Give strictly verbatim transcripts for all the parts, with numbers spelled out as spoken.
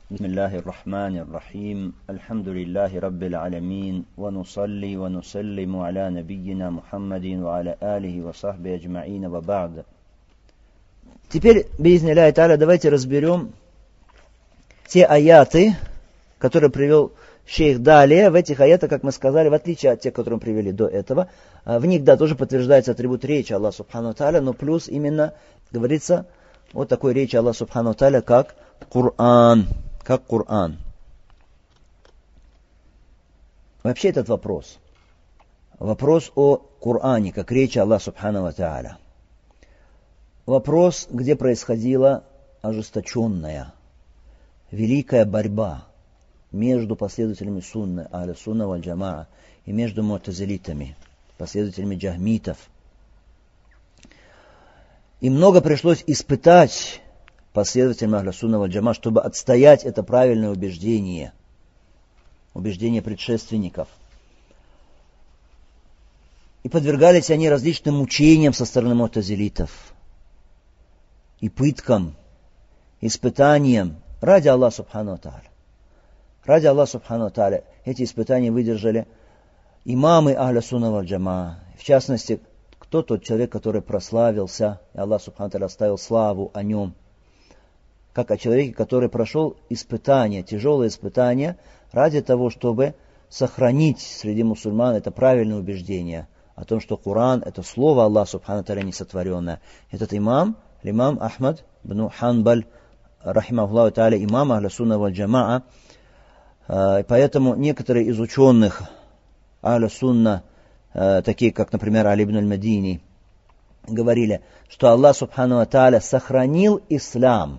بسم الله الرحمن الرحيم الحمد لله رب العالمين ونصلي ونسلم على نبينا محمد وعلى آله وصحبه أجمعين وبعد. Теперь, би'изни-лляхи та'аля, давайте разберем те аяты, которые привел шейх далее. В этих аятах, как мы сказали, в отличие от тех, которые мы привели до этого, в них, да, тоже подтверждается атрибут речи Аллаха Субхану та'аля, но плюс именно говорится о такой речи Аллаха Субхану та'аля, как Коран. Как Коран. Вообще этот вопрос. Вопрос о Коране, как речи Аллаха Субхану та'аля. Вопрос, где происходила ожесточенная, великая борьба между последователями сунны, ахля сунна валь джамаа, и между му'тазилитами, последователями джахмитов. И много пришлось испытать последователям ахля сунна валь джамаа, чтобы отстоять это правильное убеждение, убеждение предшественников. И подвергались они различным мучениям со стороны му'тазилитов, и пыткам, испытаниям ради Аллаха Субхану та'аля. Ради Аллаха Субхану та'аля эти испытания выдержали имамы ахля сунна валь джамаа. В частности, кто тот человек, который прославился, и Аллах Субхану та'аля оставил славу о нем, как о человеке, который прошел испытания, тяжелые испытания, ради того, чтобы сохранить среди мусульман это правильное убеждение о том, что Коран — это слово Аллаха Субхану та'аля несотворенное. Этот имам, имам Ахмад бн Ханбаль, рахимахуллаху та'аля, имам ахля сунна валь джамаа. Поэтому некоторые из ученых ахля сунна, такие как, например, Али ибн аль-Мадини, говорили, что Аллах Субхану та'аля сохранил ислам,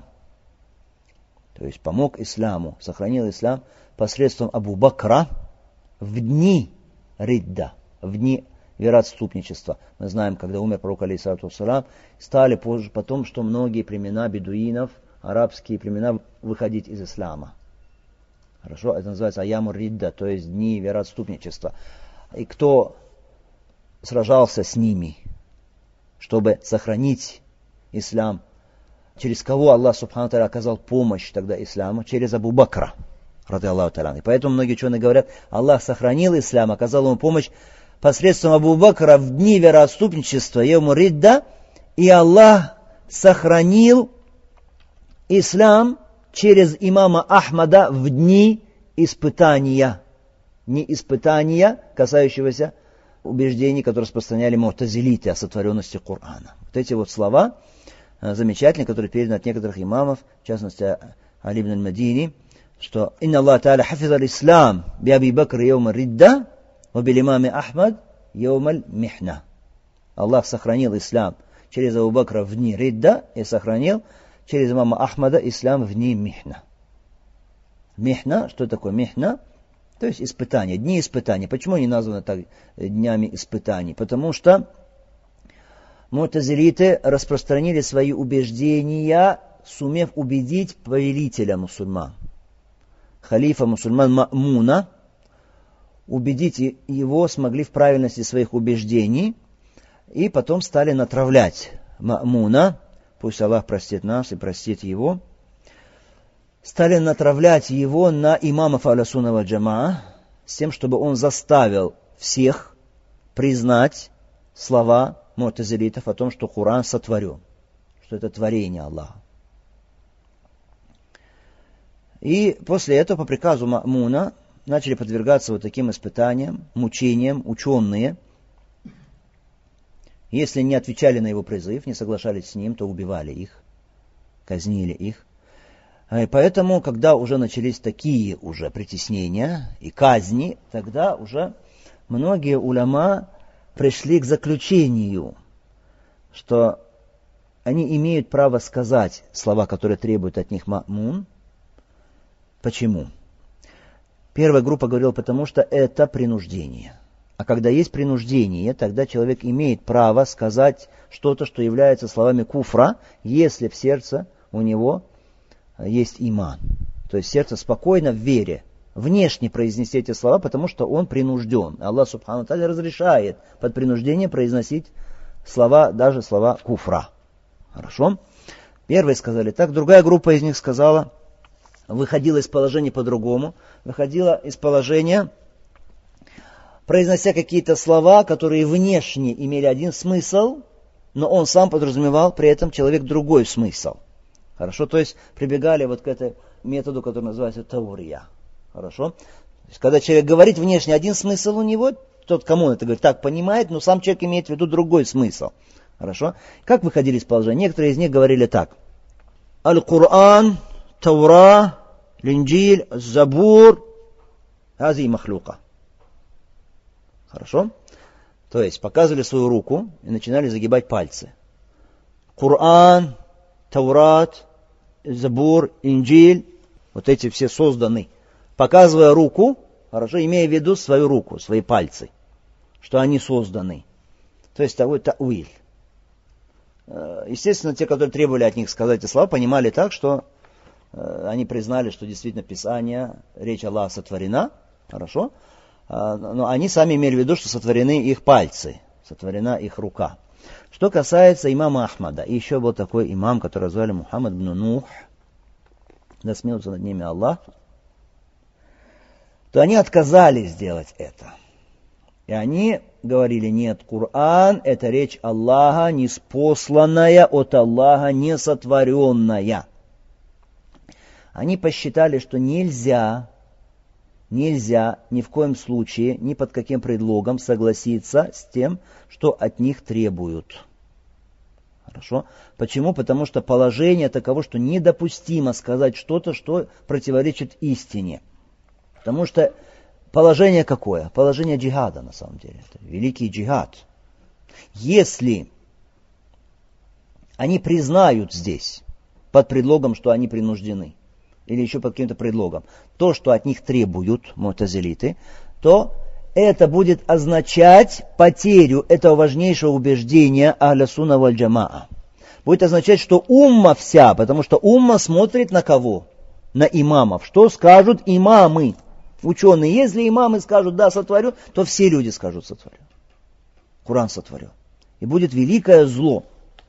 то есть помог исламу, сохранил ислам посредством Абу Бакра в дни ридда, в дни вероотступничества. Мы знаем, когда умер пророк алейхиссалату вассалам, стали позже потом, что многие племена бедуинов, арабские племена, выходить из ислама. Хорошо, это называется аямур ридда, то есть дни вероотступничества. И кто сражался с ними, чтобы сохранить ислам, через кого Аллах Субхану та'аля оказал помощь тогда исламу? Через Абу Бакра, рады Аллаху та'аля. И поэтому многие ученые говорят, Аллах сохранил ислам, оказал ему помощь посредством Абу Бакра в дни вероотступничества, йому ридда, и Аллах сохранил ислам через имама Ахмада в дни испытания. Дни испытания, касающегося убеждений, которые распространяли му'тазилиты о сотворенности Корана. Вот эти вот слова замечательные, которые переданы от некоторых имамов, в частности Али ибн аль-Мадини, что «Инна Аллах та'аля хафиз аль-Ислам би Аби Бакр йома ридда ва бил имаме Ахмад йома аль-Михна». Аллах сохранил ислам через Абу Бакра в дни ридда и сохранил через имама Ахмада ислам в дни Михна. Михна, что такое Михна? То есть испытания, дни испытаний. Почему они названы так днями испытаний? Потому что му'тазилиты распространили свои убеждения, сумев убедить повелителя мусульман, халифа мусульман Ма'муна, убедить его смогли в правильности своих убеждений, и потом стали натравлять Ма'муна, пусть Аллах простит нас и простит его, стали натравлять его на имамов ахля сунна валь джамаа, с тем, чтобы он заставил всех признать слова му'тазилитов о том, что Коран сотворен, что это творение Аллаха. И после этого, по приказу Ма'муна, начали подвергаться вот таким испытаниям, мучениям ученые. Если не отвечали на его призыв, не соглашались с ним, то убивали их, казнили их. И поэтому, когда уже начались такие уже притеснения и казни, тогда уже многие уляма пришли к заключению, что они имеют право сказать слова, которые требуют от них Ма'мун. Почему? Первая группа говорила, потому что это принуждение. А когда есть принуждение, тогда человек имеет право сказать что-то, что является словами куфра, если в сердце у него есть иман. То есть сердце спокойно в вере. Внешне произнести эти слова, потому что он принужден. Аллах Субхану та'аля разрешает под принуждением произносить слова, даже слова куфра. Хорошо? Первые сказали так, другая группа из них сказала, выходила из положения по-другому, выходила из положения, произнося какие-то слова, которые внешне имели один смысл, но он сам подразумевал при этом человек другой смысл. Хорошо, то есть прибегали вот к этому методу, который называется таурия. Хорошо? То есть, когда человек говорит внешне один смысл у него, тот, кому он это говорит, так понимает, но сам человек имеет в виду другой смысл. Хорошо? Как выходили из положения? Некоторые из них говорили так. Аль-Кур'ан, Таура, Линджиль, Забур, Ази махлюка. Хорошо? То есть показывали свою руку и начинали загибать пальцы. Кур'ан, Таурат, Забур, Инджиль, вот эти все созданы. Показывая руку, хорошо, имея в виду свою руку, свои пальцы, что они созданы. То есть такой тауиль. Естественно, те, которые требовали от них сказать эти слова, понимали так, что они признали, что действительно Писание, речь Аллаха сотворена, хорошо, но они сами имели в виду, что сотворены их пальцы, сотворена их рука. Что касается имама Ахмада, и еще был такой имам, который звали Мухаммад ибн Нух, да смеется над ними Аллах, то они отказались сделать это. И они говорили, нет, Коран — это речь Аллаха, ниспосланная от Аллаха, несотворенная. Они посчитали, что нельзя, нельзя ни в коем случае, ни под каким предлогом согласиться с тем, что от них требуют. Хорошо? Почему? Потому что положение таково, что недопустимо сказать что-то, что противоречит истине. Потому что положение какое? Положение джихада, на самом деле. Это великий джихад. Если они признают здесь, под предлогом, что они принуждены, или еще под каким-то предлогом, то, что от них требуют му'тазилиты, то это будет означать потерю этого важнейшего убеждения ахля сунна валь джамаа. Будет означать, что умма вся, потому что умма смотрит на кого? На имамов. Что скажут имамы? Ученые, если имамы скажут, да, сотворю, то все люди скажут, сотворю. Коран сотворю. И будет великое зло.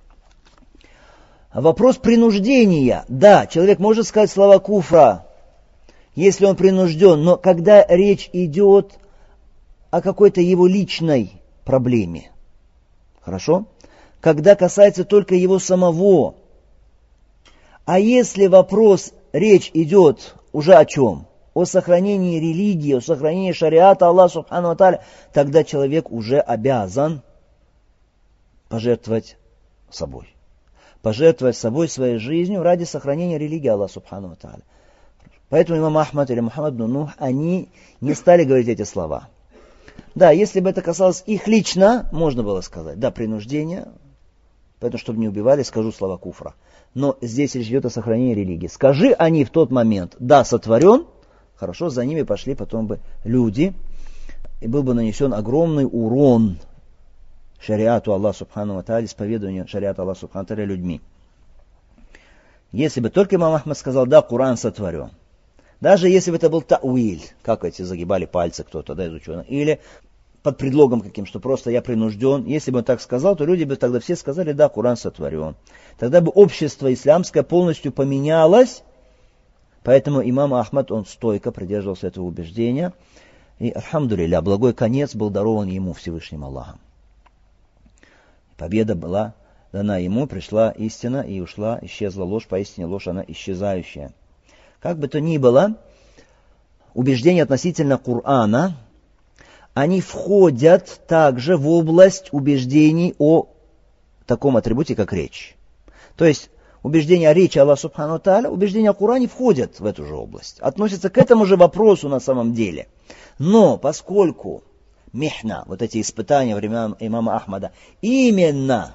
А вопрос принуждения. Да, человек может сказать слова куфра, если он принужден, но когда речь идет о какой-то его личной проблеме. Хорошо? Когда касается только его самого. А если вопрос, речь идет уже о чем? О сохранении религии, о сохранении шариата Аллаха субхану ва тааля, тогда человек уже обязан пожертвовать собой. Пожертвовать собой, своей жизнью ради сохранения религии Аллаха субхану ва тааля. Поэтому имам Ахмад или Мухаммад ибн Нух, они не стали говорить эти слова. Да, если бы это касалось их лично, можно было сказать, да, принуждение, поэтому, чтобы не убивали, скажу слова куфра. Но здесь речь идет о сохранении религии. Скажи они в тот момент, да, сотворен, хорошо, за ними пошли потом бы люди, и был бы нанесен огромный урон шариату Аллаха субхану ва тааля, исповедованию шариата Аллаха субхану ва тааля людьми. Если бы только имам Ахмад сказал, да, Коран сотворен, даже если бы это был тауиль, как эти загибали пальцы кто-то, да, из ученых, или под предлогом каким, что просто я принужден, если бы он так сказал, то люди бы тогда все сказали, да, Коран сотворен. Тогда бы общество исламское полностью поменялось. Поэтому имам Ахмад, он стойко придерживался этого убеждения. И, альхамдулилля, благой конец был дарован ему Всевышним Аллахом. Победа была дана ему, пришла истина и ушла, исчезла ложь, поистине ложь, она исчезающая. Как бы то ни было, убеждения относительно Корана, они входят также в область убеждений о таком атрибуте, как речь. То есть, убеждения о речи Аллаха субхану ва тааля, убеждения о Коране входят в эту же область. Относятся к этому же вопросу на самом деле. Но поскольку михна, вот эти испытания времен имама Ахмада, именно,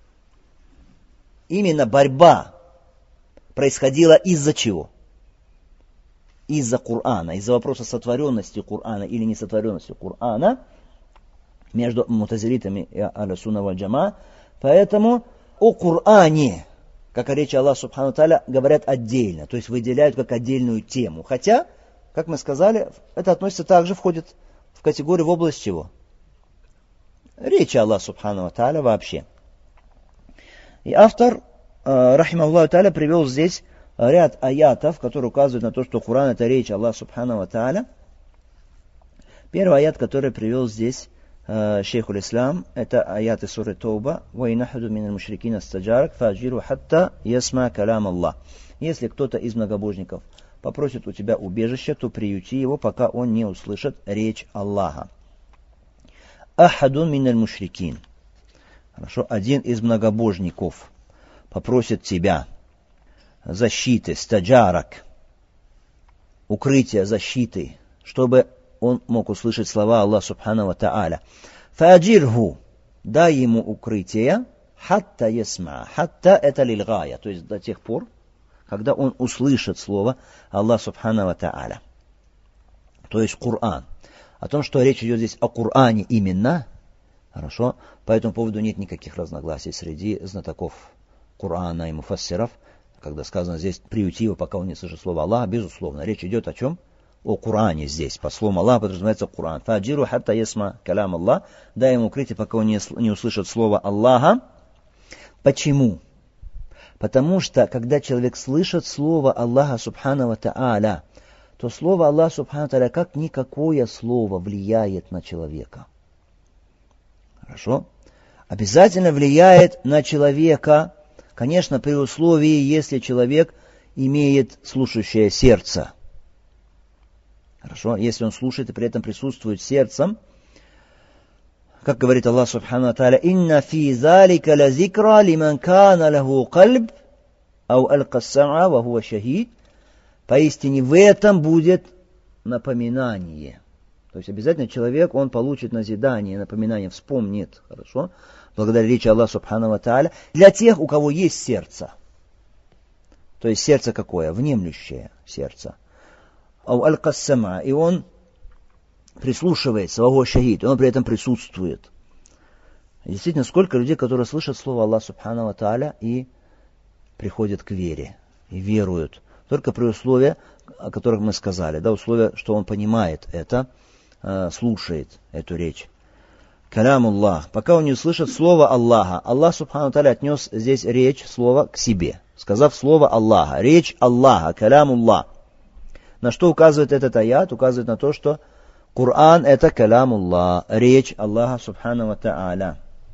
именно борьба происходила из-за чего? Из-за Корана, из-за вопроса сотворенности Корана или несотворенности Корана между мутазилитами и ахля сунна валь джамаа. Поэтому о Коране, как о речи Аллаха субхану ва тааля, говорят отдельно, то есть выделяют как отдельную тему. Хотя, как мы сказали, это относится также, входит в категорию в область чего? Речи Аллаха субхану ва тааля вообще. И автор, рахимахуллаху тааля, привел здесь ряд аятов, которые указывают на то, что Коран это речь Аллаха Субхану ва Тааля. Первый аят, который привел здесь э, шейх уль-Ислам, это аят из суры Тауба. وَإِنْ أَحَدٌ مِّنَ الْمُشْرِكِينَ اسْتَجَارَكَ فَأَجِرْهُ حَتَّى يَسْمَعَ كَلَامَ اللَّهِ. Если кто-то из многобожников попросит у тебя убежище, то приюти его, пока он не услышит речь Аллаха. Ахадун миналь мушрикин. Хорошо, один из многобожников попросит тебя защиты, стаджарак, укрытия, защиты, чтобы он мог услышать слова Аллаха Субхану ва Тааля. Фаджирху, дай ему укрытие, хатта ясма. Хатта это лильгая, то есть до тех пор, когда он услышит слово Аллаха Субхану ва Тааля. То есть Коран. О том, что речь идет здесь о Коране именно, хорошо, по этому поводу нет никаких разногласий среди знатоков Корана и муфассиров, когда сказано здесь приюти его, пока он не слышит слово Аллаха, безусловно, речь идет о чем? О Коране здесь. По словам Аллаха подразумевается Коран. Фаджиру хатта ясма калям Аллах. Дай ему укрытие, пока он не, не услышит слово Аллаха. Почему? Потому что, когда человек слышит слово Аллаха Субхану ва Тааля, то слово Аллаха Субхану ва Тааля как никакое слово влияет на человека. Хорошо? Обязательно влияет на человека, конечно, при условии, если человек имеет слушающее сердце. Хорошо? Если он слушает и при этом присутствует сердцем, как говорит Аллах Субхану ва Тааля, «Инна фи залика ла зикра лиман кана лаху кальб, ау алка ас-сам'a ва хуа шахид». Поистине в этом будет напоминание. То есть обязательно человек, он получит назидание, напоминание, вспомнит, хорошо, благодаря речи Аллаха Субхану ва Тааля, для тех, у кого есть сердце. То есть сердце какое? Внемлющее сердце. Ау алка ас-сам'a, и он прислушивается, ва хуа шахид, и он при этом присутствует. И действительно, сколько людей, которые слышат слово Аллаха Субхану ва Тааля и приходят к вере, и веруют. Только при условии, о которых мы сказали, да, условие, что он понимает это, э, слушает эту речь. Калямуллах. Пока он не услышит слово Аллаха. Аллах Субхану ва Тааля отнес здесь речь, слово к себе, сказав слово Аллаха. Речь Аллаха, калямуллах. На что указывает этот аят? Указывает на то, что Коран это калямуллах, речь Аллаха Субхану ва Тааля.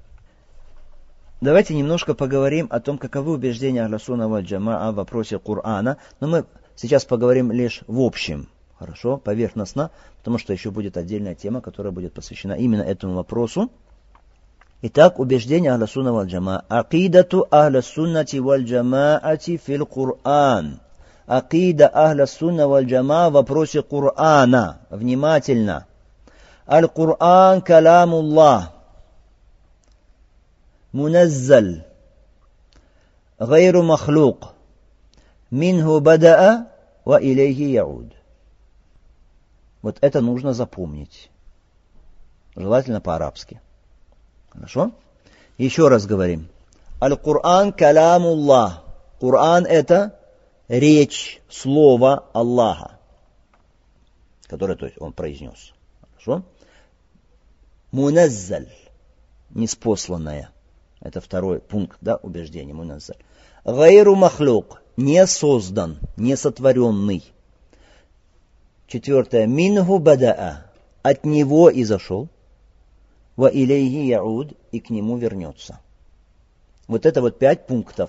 Давайте немножко поговорим о том, каковы убеждения Ахлю Сунна валь Джамаа в вопросе Корана. Но мы сейчас поговорим лишь в общем, хорошо, поверхностно, потому что еще будет отдельная тема, которая будет посвящена именно этому вопросу. Итак, убеждение Ахлю Сунна валь Джамаа. Акидату Ахлю Суннати валь Джамаати фил Коран. Акида Ахлю Сунна валь Джамаа в вопросе Корана. Внимательно. Аль-Коран калямуллах. منزل غير مخلوق منه بدأ وإليه يعود. Вот это нужно запомнить. Желательно по-арабски. Хорошо? Еще раз говорим. Аль-Кур'ан калямуллах. Коран это речь, слово Аллаха, которое, то есть, он произнес. Хорошо? Муназзаль. Неспосланное. Это второй пункт, да, убеждения, муназзаль. Гайру махлюк, не создан, не сотворенный. Четвертое, минху бадаа, от него изошел. Ва илейхи яуд, и к нему вернется. Вот это вот пять пунктов.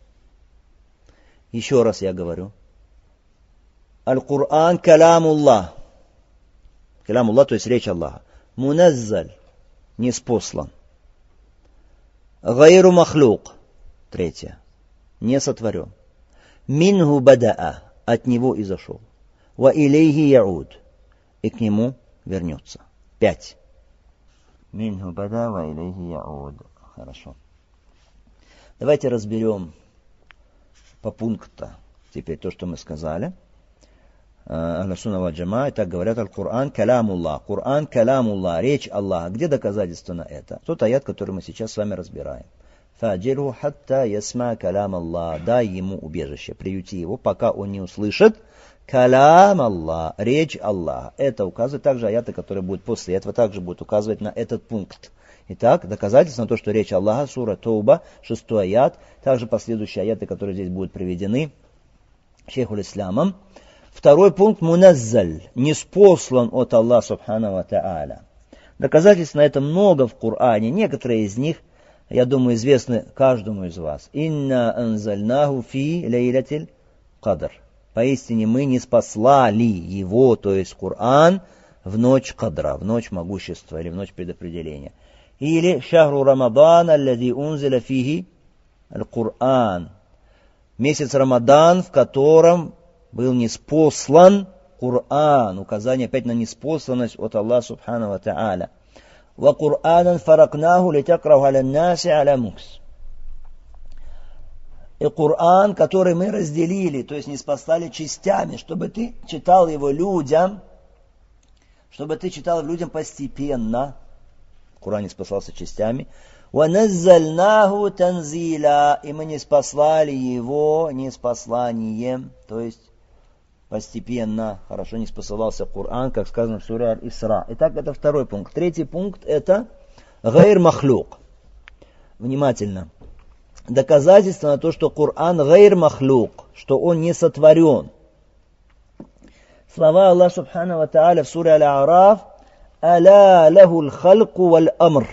Еще раз я говорю. Аль-Кур'ан калямуллах. Калямуллах, то есть речь Аллаха. Муназзаль, неспослан. Гайру махлюк. Третье. Не сотворен. Минху бадаа. От него изошел. Ва илейхи яуд. И к нему вернется. Пять. Минху бадаа ва илейхи яуд. Хорошо. Давайте разберем по пункту теперь то, что мы сказали. Ахлю Сунна валь Джамаа, и так говорят, Аль-Кур'ан калямуллах. Кур'ан калямуллах, речь Аллаха. Где доказательство на это? Тот аят, который мы сейчас с вами разбираем. Фаджирху хатта ясма калям Аллах. Дай ему убежище, приюти его, пока он не услышит калям Аллах, речь Аллаха. Это указывает также аяты, которые будут после этого, также будут указывать на этот пункт. Итак, доказательство на то, что речь Аллаха, сура Тауба, шестой аят, также последующие аяты, которые здесь будут приведены, шейху ислямом. Второй пункт муназзаль, ниспослан от Аллаха субхану ва тааля. Доказательств на это много в Коране. Некоторые из них, я думаю, известны каждому из вас. Инна анзальнаху фи лейлатиль кадр. Поистине мы ниспослали его, то есть Коран, в ночь кадра, в ночь могущества или в ночь предопределения. Или шахру Рамадан, аллади унзиля фихи аль-Кур'ан. Месяц Рамадан, в котором был ниспослан Кур'ан. Указание опять на ниспосланность от Аллаха субхану ва тааля. Ва Кур'анан фаракнаху литакраху аля наси аля мукс. И Кур'ан, который мы разделили, то есть ниспослали частями, чтобы ты читал его людям, чтобы ты читал людям постепенно. Кур'ан ниспослался частями. وَنَزَّلْنَاهُ تَنزِيلًا. И мы ниспослали его ниспосланием, то есть постепенно, хорошо ниспослался Коран, как сказано в суре Аль-Исра. Итак, это второй пункт. Третий пункт это гайр махлюк. Внимательно. Доказательство на то, что Коран гайр махлюк, что он не сотворен. Слова Аллаха субхану ва тааля в суре Аль-А'раф: «Аля лахул халку валь амр».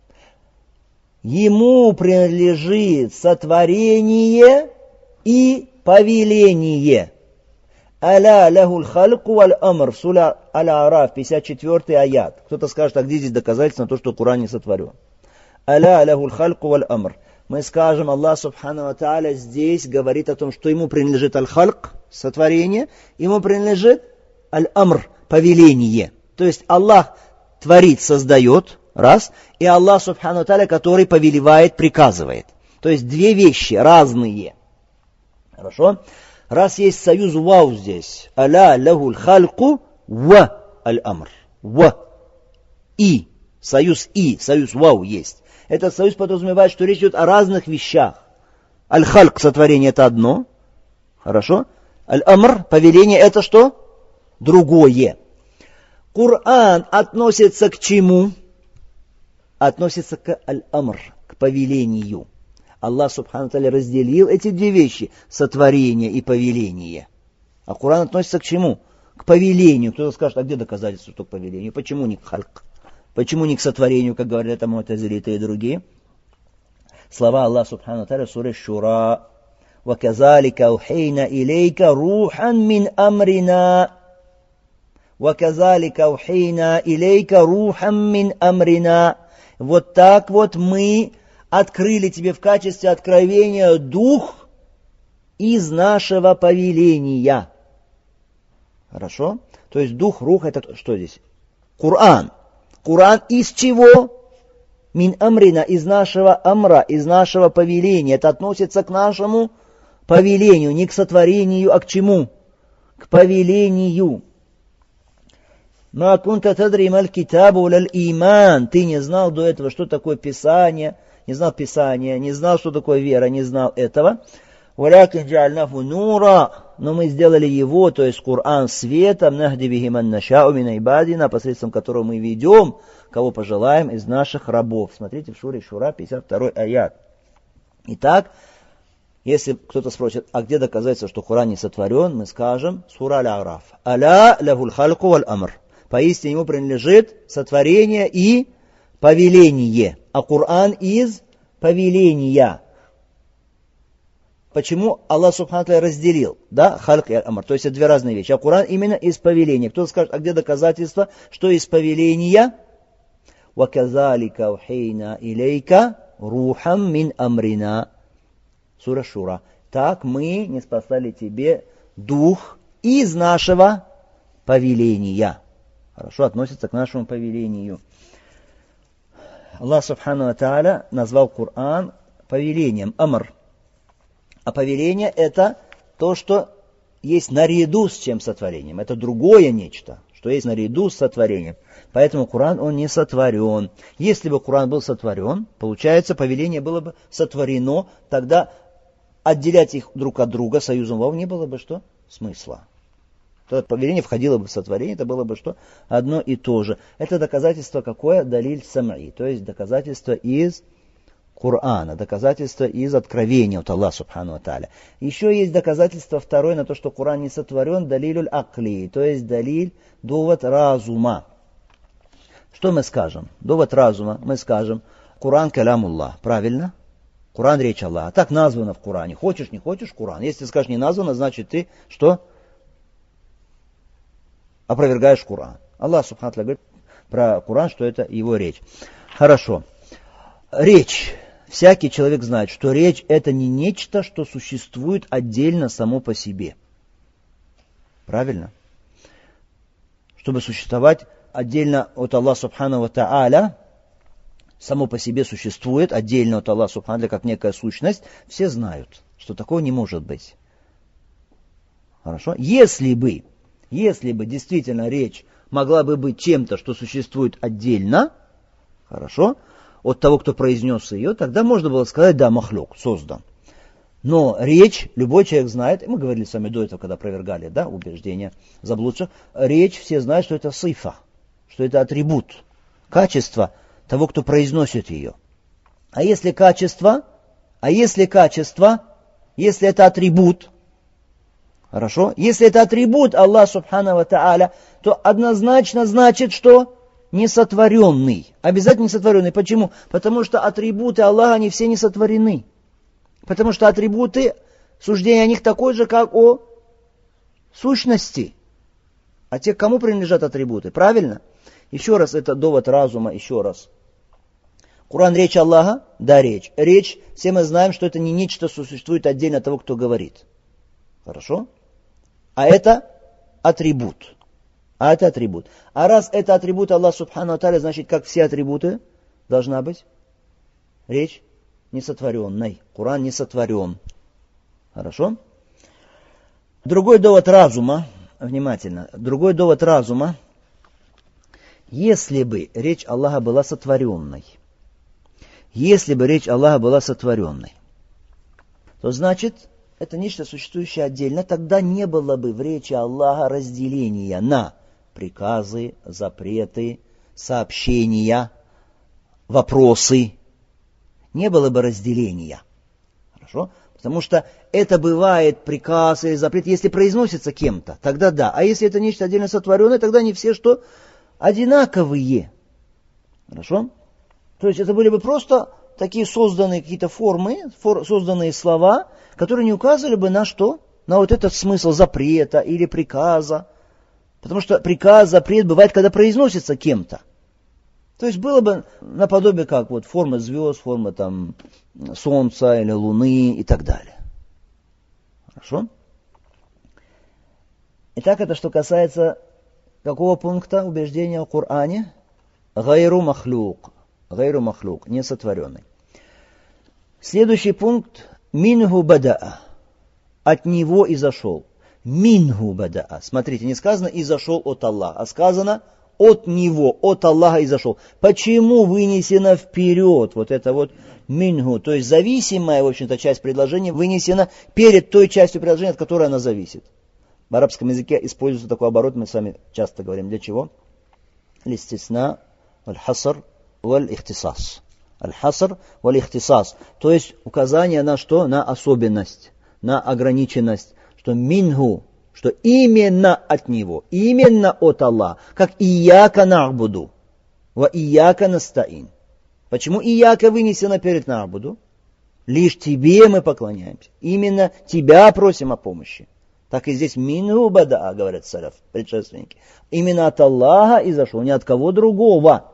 Ему принадлежит сотворение и повеление. Аля лахул халку валь амр. Сура Аль-А'раф, пятьдесят четвёртый аят. Кто-то скажет, а где здесь доказательство на то, что Коран не сотворен? Аля лахул халку валь амр. Мы скажем, Аллах субхану ва тааля здесь говорит о том, что ему принадлежит аль-халк, сотворение, ему принадлежит аль-амр, повеление. То есть Аллах творит, создает, раз, и Аллах субхану ва тааля, который повелевает, приказывает. То есть две вещи разные. Хорошо? Раз есть союз вау здесь, аля лахул хальку ва аль-амр. Ва. И. Союз и. Союз вау есть. Этот союз подразумевает, что речь идет о разных вещах. Аль-хальк, сотворение, это одно. Хорошо? Аль-амр, повеление, это что? Другое. Коран относится к чему? Относится к аль-амр, к повелению. Аллах субхану ва тааля разделил эти две вещи, сотворение и повеление. А Коран относится к чему? К повелению. Кто-то скажет, а где доказательство, что к повелению? Почему не к хальк? Почему не к сотворению, как говорят му'тазилиты и другие? Слова Аллаха субхану ва тааля в суре Шура: وَكَذَلِكَ أَوْحَيْنَا إِلَيْكَ رُوحًا مِّنْ أَمْرِنَا وَكَذَلِكَ أَوْحَيْنَا إِلَيْكَ رُوحًا مِّنْ أَمْرِنَا. Вот так вот мы открыли тебе в качестве откровения дух из нашего повеления. Хорошо? То есть дух, рух, это что здесь? Коран. Коран из чего? Мин амрина, из нашего амра, из нашего повеления. Это относится к нашему повелению, не к сотворению, а к чему? К повелению. Ма кунта тадри маль китабу лаль иман. Ты не знал до этого, что такое Писание, не знал Писания, не знал, что такое вера, не знал этого. Валякин джа'альнафу нура. Но мы сделали его, то есть Коран, светом, нахди бихи ман нашау мин ибадина, посредством которого мы ведем, кого пожелаем из наших рабов. Смотрите в суре Шура, пятьдесят второй аят. Итак, если кто-то спросит, а где доказательство, что Коран не сотворен, мы скажем, сура Аль-А'раф. Аля лахул хальку валь амр. Поистине ему принадлежит сотворение и повеление. А Коран из повеления. Почему Аллах субхану ва тааля разделил, да, хальк и амр, то есть это две разные вещи. А Коран именно из повеления. Кто-то скажет, а где доказательства, что из повеления? وَكَذَلِكَ أَوْحَيْنَا إِلَيْكَ رُوحًا مِّنْ أَمْرِنَا. Сура Шура. Так мы ниспослали тебе дух из нашего повеления. Хорошо, относится к нашему повелению. Аллах субхану ва тааля назвал Коран повелением, амр. А повеление это то, что есть наряду с чем сотворением. Это другое нечто, что есть наряду с сотворением. Поэтому Коран, он не сотворен. Если бы Коран был сотворен, получается, повеление было бы сотворено, тогда отделять их друг от друга союзом вау не было бы что? Смысла. Тогда повеление входило бы в сотворение, это было бы что? Одно и то же. Это доказательство какое? Далиль сам'и, то есть доказательство из Корана, доказательство из откровения от Аллаха Субхану ва Тааля. Еще есть доказательство второе на то, что Коран не сотворен, далилюль акли, то есть далиль, довод разума. Что мы скажем? Довод разума, мы скажем, Коран калямуллах, правильно? Коран речь Аллаха. Так названо в Коране. Хочешь, не хочешь, Коран. Если скажешь не названо, значит ты что? Опровергаешь Коран. Аллах Субхану ва Тааля говорит про Коран, что это его речь. Хорошо. Речь. Всякий человек знает, что речь это не нечто, что существует отдельно само по себе. Правильно? Чтобы существовать отдельно от Аллаха Субхану ва Тааля, само по себе существует, отдельно от Аллаха Субхану ва Тааля, как некая сущность, все знают, что такого не может быть. Хорошо? Если бы, если бы действительно речь могла бы быть чем-то, что существует отдельно, хорошо, от того, кто произнес ее, тогда можно было сказать, да, махлюк, создан. Но речь, любой человек знает, и мы говорили с вами до этого, когда опровергали, да, убеждения заблудших, речь все знают, что это сифа, что это атрибут, качество того, кто произносит ее. А если качество, а если качество, если это атрибут, хорошо, если это атрибут Аллаха Субхану ва Тааля, то однозначно значит, что несотворенный. Обязательно несотворенный. Почему? Потому что атрибуты Аллаха, они все не сотворены. Потому что атрибуты, суждение о них такое же, как о сущности. А те, кому принадлежат атрибуты? Правильно? Еще раз, это довод разума, еще раз. Коран речь Аллаха? Да, речь. Речь, все мы знаем, что это не нечто, что существует отдельно от того, кто говорит. Хорошо? А это атрибут. А это атрибут. А раз это атрибут Аллаха Субхану ва Тааля, значит, как все атрибуты, должна быть речь несотворенной. Коран не сотворен. Хорошо? Другой довод разума, внимательно, другой довод разума, если бы речь Аллаха была сотворенной, если бы речь Аллаха была сотворенной, то значит, это нечто существующее отдельно, тогда не было бы в речи Аллаха разделения на приказы, запреты, сообщения, вопросы. Не было бы разделения. Хорошо? Потому что это бывает приказ или запрет, если произносится кем-то, тогда да. А если это нечто отдельно сотворенное, тогда не все что? Одинаковые. Хорошо? То есть это были бы просто такие созданные какие-то формы, фор, созданные слова, которые не указывали бы на что? На вот этот смысл запрета или приказа. Потому что приказ, запрет бывает, когда произносится кем-то. То есть было бы наподобие как вот форма звезд, форма там солнца или луны и так далее. Хорошо? Итак, это что касается какого пункта убеждения в Коране? Гайру махлюк. Гайру махлюк, несотворенный. Следующий пункт. Мингу бадаа. От него изошел. Мингу бадаа. Смотрите, не сказано изошел от Аллаха, а сказано от него, от Аллаха изошел. Почему вынесено вперед вот это вот мингу? То есть зависимая, в общем-то, часть предложения вынесена перед той частью предложения, от которой она зависит. В арабском языке используется такой оборот, мы с вами часто говорим. Для чего? Листисна, аль-хаср, валь-ихтисас. Аль-хаср, валь-ихтисас. То есть указание на что? На особенность, на ограниченность. Что мингу, что именно от него, именно от Аллаха, как ияка нa'буду, ва ияка настаин. Почему ияка вынесено перед нa'буду? Лишь тебе мы поклоняемся, именно тебя просим о помощи. Так и здесь мингу бадаа, говорят салаф, предшественники. Именно от Аллаха изошел, не от кого другого.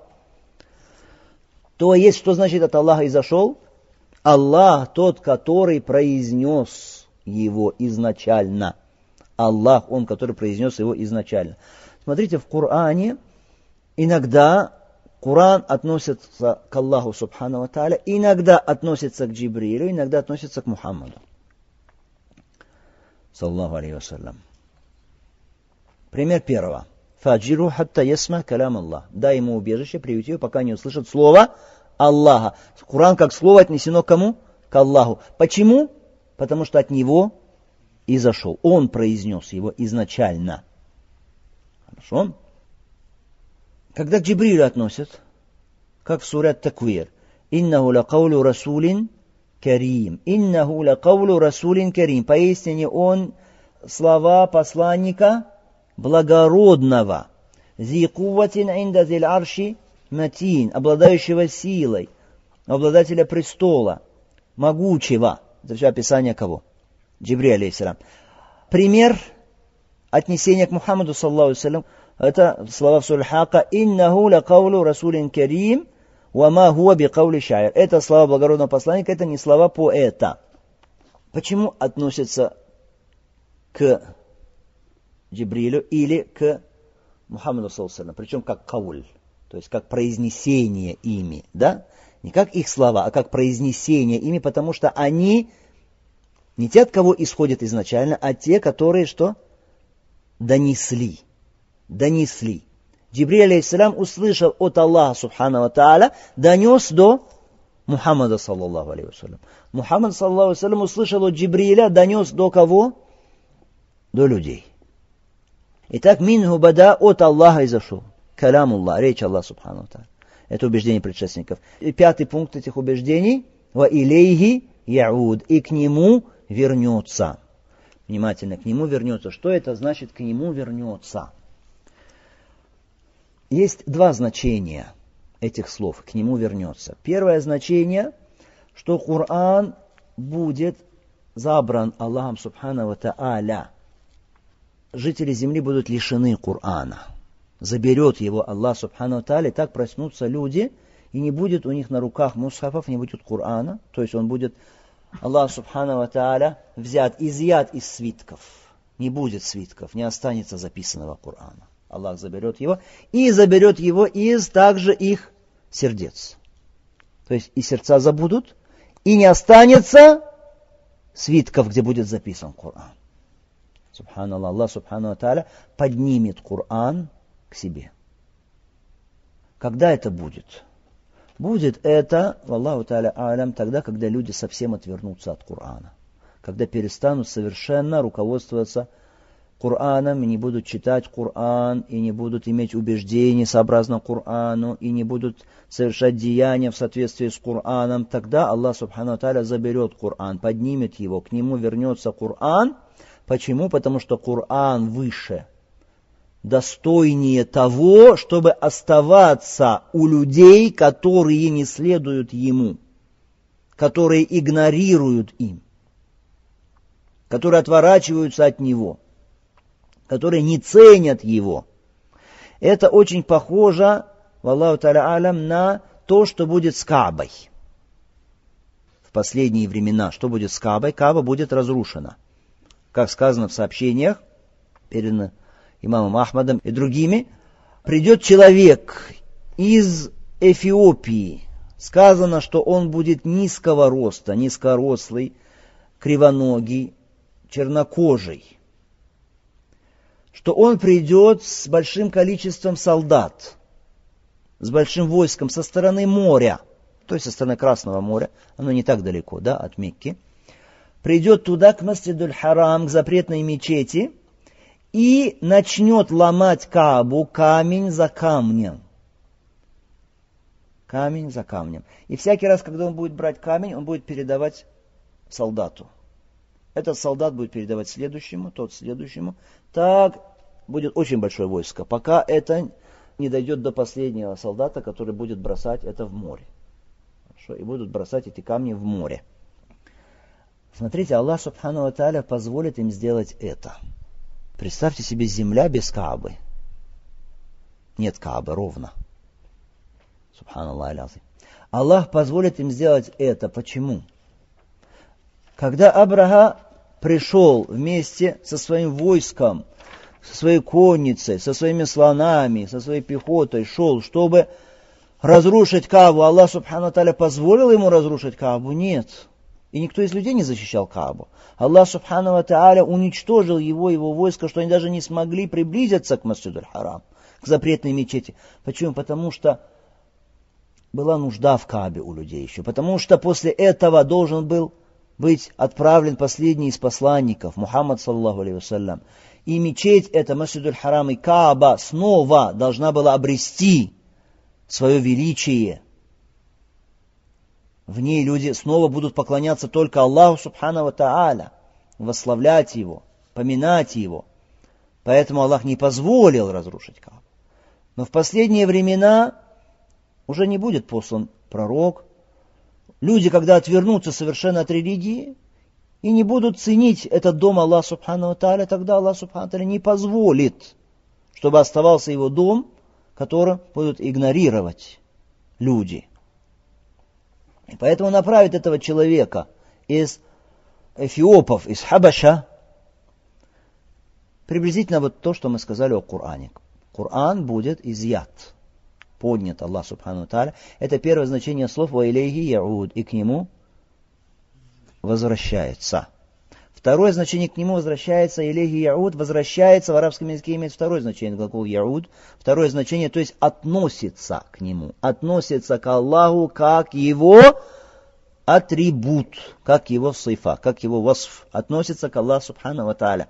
То есть, что значит от Аллаха изошел? Аллах тот, который произнес его изначально. Аллах, он, который произнес его изначально. Смотрите, в Коране иногда Коран относится к Аллаху Субхану ва Тааля, иногда относится к Джибрилю, иногда относится к Мухаммаду. Саллаллаху алейхи вассалям. Пример первого. Фаджиру хатта ясма калям Аллах. Дай ему убежище, приюти его, пока не услышит слово Аллаха. Коран как слово отнесено к кому? К Аллаху. Почему? Потому что от него изошел. Он произнес его изначально. Хорошо? Когда к Джибрилю относят, как в суре Ат-Таквир, «Иннаху ля каулю расулин карим». «Иннаху ля каулю расулин карим». Поистине он слова посланника благородного. «Зи кувватин инда зил арши матин». Обладающего силой, обладателя престола, могучего. Это все описание кого? Джибриль алейхиссалям. Пример отнесения к Мухаммаду саллаллаху алейхи ва саллям. Это слова в суре Хака. «Иннаху ля каулю расулин карим, ва ма хуа би каули шаир». Это слова благородного посланника, это не слова поэта. Почему относятся к Джибрилю или к Мухаммаду саллаллаху алейхи ва саллям? Причем как кауль, то есть как произнесение ими, да? Не как их слова, а как произнесение ими, потому что они не те, от кого исходят изначально, а те, которые что? Донесли. Донесли. Джибриль алейхиссалям услышал от Аллаха субхану ва тааля, донес до Мухаммада саллаллаху алейхи ва саллям. Мухаммад саллаллаху алейхи ва саллям услышал от Джибриля, донес до кого? До людей. Итак, минху бада, от Аллаха изошел. Калямуллах, речь Аллаха субхану ва тааля. Это убеждение предшественников. И пятый пункт этих убеждений. Ва илейхи яуд. И к нему вернется. Внимательно, к нему вернется. Что это значит к нему вернется? Есть два значения этих слов. К нему вернется. Первое значение, что Коран будет забран Аллахом субхану ва тааля. Жители земли будут лишены Корана. Заберет его Аллах субхану ва тааля, и так проснутся люди, и не будет у них на руках мусхафов, не будет Корана, то есть он будет, Аллах субхану ва тааля, взят, изъят из свитков. Не будет свитков, не останется записанного Корана. Аллах заберет его, и заберет его из также их сердец. То есть и сердца забудут, и не останется свитков, где будет записан Коран. Субханаллах, Аллах субхану ва тааля поднимет Коран к себе. Когда это будет? Будет это, валлаху тааля алям, тогда, когда люди совсем отвернутся от Корана. Когда перестанут совершенно руководствоваться Кораном, и не будут читать Коран, и не будут иметь убеждений сообразно Корану, и не будут совершать деяния в соответствии с Кораном, тогда Аллах субхану ва тааля заберет Коран, поднимет его, к нему вернется Коран. Почему? Потому что Коран выше, достойнее того, чтобы оставаться у людей, которые не следуют ему, которые игнорируют им, которые отворачиваются от него, которые не ценят его. Это очень похоже, валлаху тааля алям, на то, что будет с Каабой. В последние времена, что будет с Каабой? Кааба будет разрушена. Как сказано в сообщениях, передано имамом Ахмадом и другими, придет человек из Эфиопии. Сказано, что он будет низкого роста, низкорослый, кривоногий, чернокожий. Что он придет с большим количеством солдат, с большим войском со стороны моря, то есть со стороны Красного моря, оно не так далеко, да, от Мекки. Придет туда, к Масджидуль Харам, к запретной мечети, и начнет ломать Каабу камень за камнем. Камень за камнем. И всякий раз, когда он будет брать камень, он будет передавать солдату. Этот солдат будет передавать следующему, тот следующему. Так будет очень большое войско, пока это не дойдет до последнего солдата, который будет бросать это в море. Хорошо? И будут бросать эти камни в море. Смотрите, Аллах субхану ва тааля позволит им сделать это. Представьте себе земля без Каабы. Нет Каабы, ровно. Субханаллах алязи. Аллах позволит им сделать это. Почему? Когда Абраха пришел вместе со своим войском, со своей конницей, со своими слонами, со своей пехотой, шел, чтобы разрушить Каабу, Аллах субхану ва тааля позволил ему разрушить Каабу? Нет. И никто из людей не защищал Каабу. Аллах субхану ва тааля уничтожил его, его войско, что они даже не смогли приблизиться к Масджидуль Харам, к запретной мечети. Почему? Потому что была нужда в Каабе у людей еще. Потому что после этого должен был быть отправлен последний из посланников, Мухаммад саллаллаху алейхи ва саллям. И мечеть, это Масджидуль Харам и Кааба, снова должна была обрести свое величие. В ней люди снова будут поклоняться только Аллаху Субхану ва Тааля, восславлять Его, поминать Его. Поэтому Аллах не позволил разрушить Каабу. Но в последние времена уже не будет послан пророк. Люди, когда отвернутся совершенно от религии и не будут ценить этот дом Аллаха Субхану ва Тааля, тогда Аллах Субхану ва Тааля не позволит, чтобы оставался его дом, который будут игнорировать люди. И поэтому направит этого человека из эфиопов, из Хабаша, приблизительно вот то, что мы сказали о Коране. Коран будет изъят, поднят Аллах Субхану ва Тааля. Это первое значение слов «Ва илейхи яуд», и к нему возвращается. Второе значение к нему возвращается, илейхи яуд, возвращается, в арабском языке имеет второе значение, глагол яуд. Второе значение, то есть относится к нему, относится к Аллаху как его атрибут, как его сифа, как его васф, относится к Аллаху Субхану ва Тааля.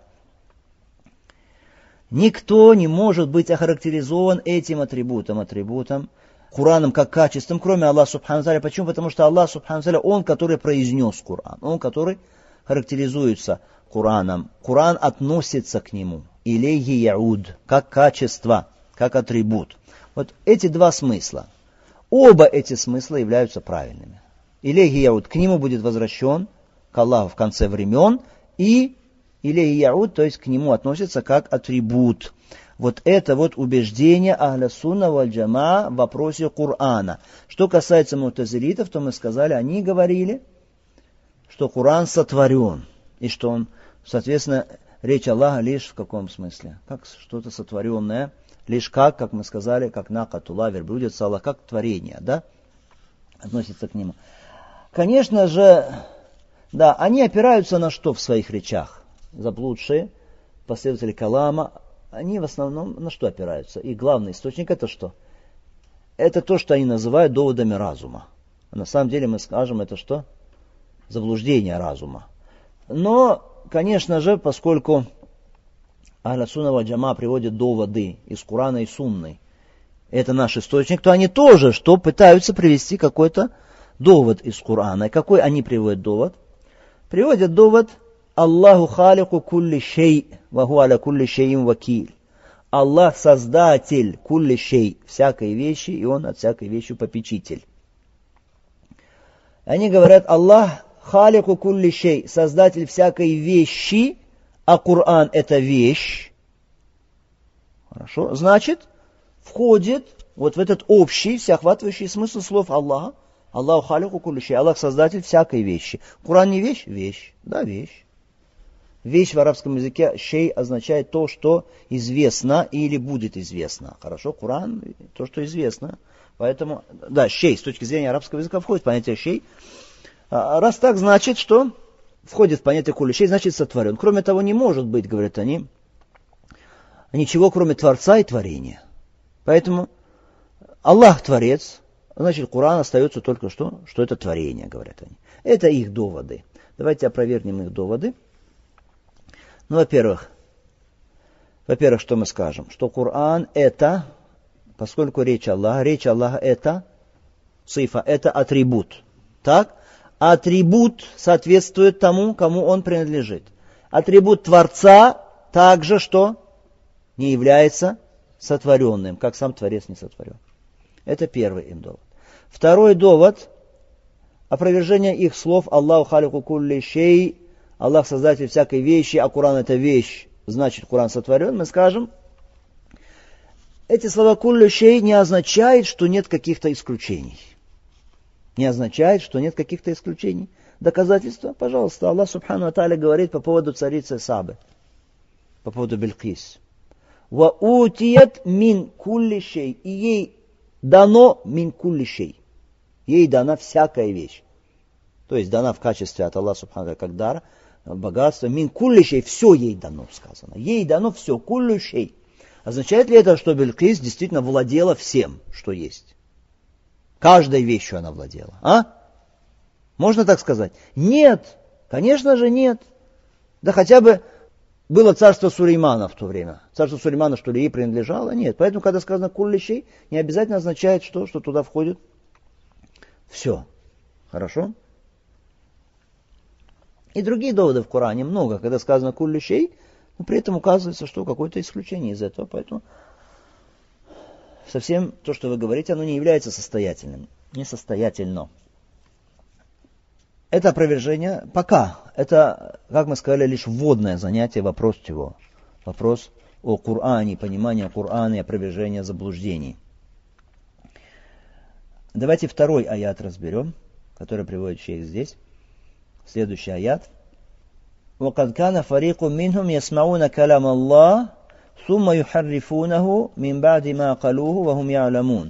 Никто не может быть охарактеризован этим атрибутом, атрибутом, Кураном как качеством, кроме Аллаха Субхану ва Тааля. Почему? Потому что Аллах Субхану ва Тааля, Он, который произнес Куран, Он, который характеризуется Кураном. Куран относится к нему. Илейхи яуд, как качество, как атрибут. Вот эти два смысла. Оба эти смысла являются правильными. Илейхи яуд, к нему будет возвращен, к Аллаху в конце времен, и илейхи яуд, то есть к нему относится как атрибут. Вот это вот убеждение Ахля Сунна валь Джамаа в вопросе Курана. Что касается мутазилитов, то мы сказали, они говорили, что Куран сотворен, и что он, соответственно, речь Аллаха лишь в каком смысле? Как что-то сотворенное, лишь как, как мы сказали, как накатула, верблюдец Аллах, как творение, да, относится к нему. Конечно же, да, они опираются на что в своих речах? Заблудшие последователи Калама, они в основном на что опираются? И главный источник это что? Это то, что они называют доводами разума. А на самом деле мы скажем, это что? Заблуждение разума. Но, конечно же, поскольку Ахля Сунна валь Джамаа приводит доводы из Курана и Сунны, это наш источник, то они тоже что пытаются привести какой-то довод из Курана. И какой они приводят довод? Приводят довод Аллаху халику кулли шей, ва хуа аля кулли шейин вакиль. Аллах создатель кулли шей, всякой вещи, и Он от всякой вещи попечитель. Они говорят, Аллах халику кулли шей, создатель всякой вещи, а Коран это вещь. Хорошо, значит, входит вот в этот общий, всеохватывающий смысл слов Аллаха. Аллаху халику кулли шей, Аллах создатель всякой вещи. Коран не вещь? Вещь. Да, вещь. Вещь в арабском языке шей означает то, что известно или будет известно. Хорошо, Коран то, что известно. Поэтому, да, шей, с точки зрения арабского языка входит в понятие шей. А раз так, значит, что входит в понятие кулли шей, значит сотворен. Кроме того, не может быть, говорят они, ничего, кроме Творца и творения. Поэтому Аллах Творец, значит, Коран остается только что, что это творение, говорят они. Это их доводы. Давайте опровергнем их доводы. Ну, во-первых, во-первых, что мы скажем? Что Коран это, поскольку речь Аллаха, речь Аллаха это цифа, это атрибут. Так? Атрибут соответствует тому, кому он принадлежит. Атрибут Творца также что? Не является сотворенным, как сам Творец не сотворен. Это первый им довод. Второй довод, опровержение их слов Аллаху халику кулли шей, Аллах создатель всякой вещи, а Коран это вещь, значит Коран сотворен, мы скажем, эти слова кулли шей не означает, что нет каких-то исключений. Не означает, что нет каких-то исключений. Доказательства, пожалуйста, Аллах Субхану ва Тааля говорит по поводу царицы Сабы, по поводу Билкис. Ва утият мин кулли шей, и ей дано мин кулли шей. Ей дана всякая вещь. То есть дана в качестве от Аллаха Субхану ва Тааля как дар, богатство. Мин кулли шей, все ей дано, сказано. Ей дано все, кулли шей. Означает ли это, что Билкис действительно владела всем, что есть? Каждой вещью она владела. А? Можно так сказать? Нет. Конечно же нет. Да хотя бы было царство Сулеймана в то время. Царство Сулеймана, что ли, ей принадлежало? Нет. Поэтому, когда сказано кулли шей, не обязательно означает, что, что туда входит все. Хорошо? И другие доводы в Коране много, когда сказано «куллю шей», но при этом указывается, что какое-то исключение из этого. Поэтому совсем то, что вы говорите, оно не является состоятельным. Несостоятельно. Это опровержение пока. Это, как мы сказали, лишь вводное занятие, вопрос чего? Вопрос о Коране, понимание Корана и опровержение заблуждений. Давайте второй аят разберем, который приводит шейх здесь. Следующий аят. وَقَدْ كَانَ فَرِيقٌ مِّنْهُمْ يَسْمَعُونَ كَلَامَ اللَّهِ ثُمَّ يُحَرِّفُونَهُ مِنْ بَعْدِ مَا قَالُوهُ وَهُمْ يَعْلَمُونَ.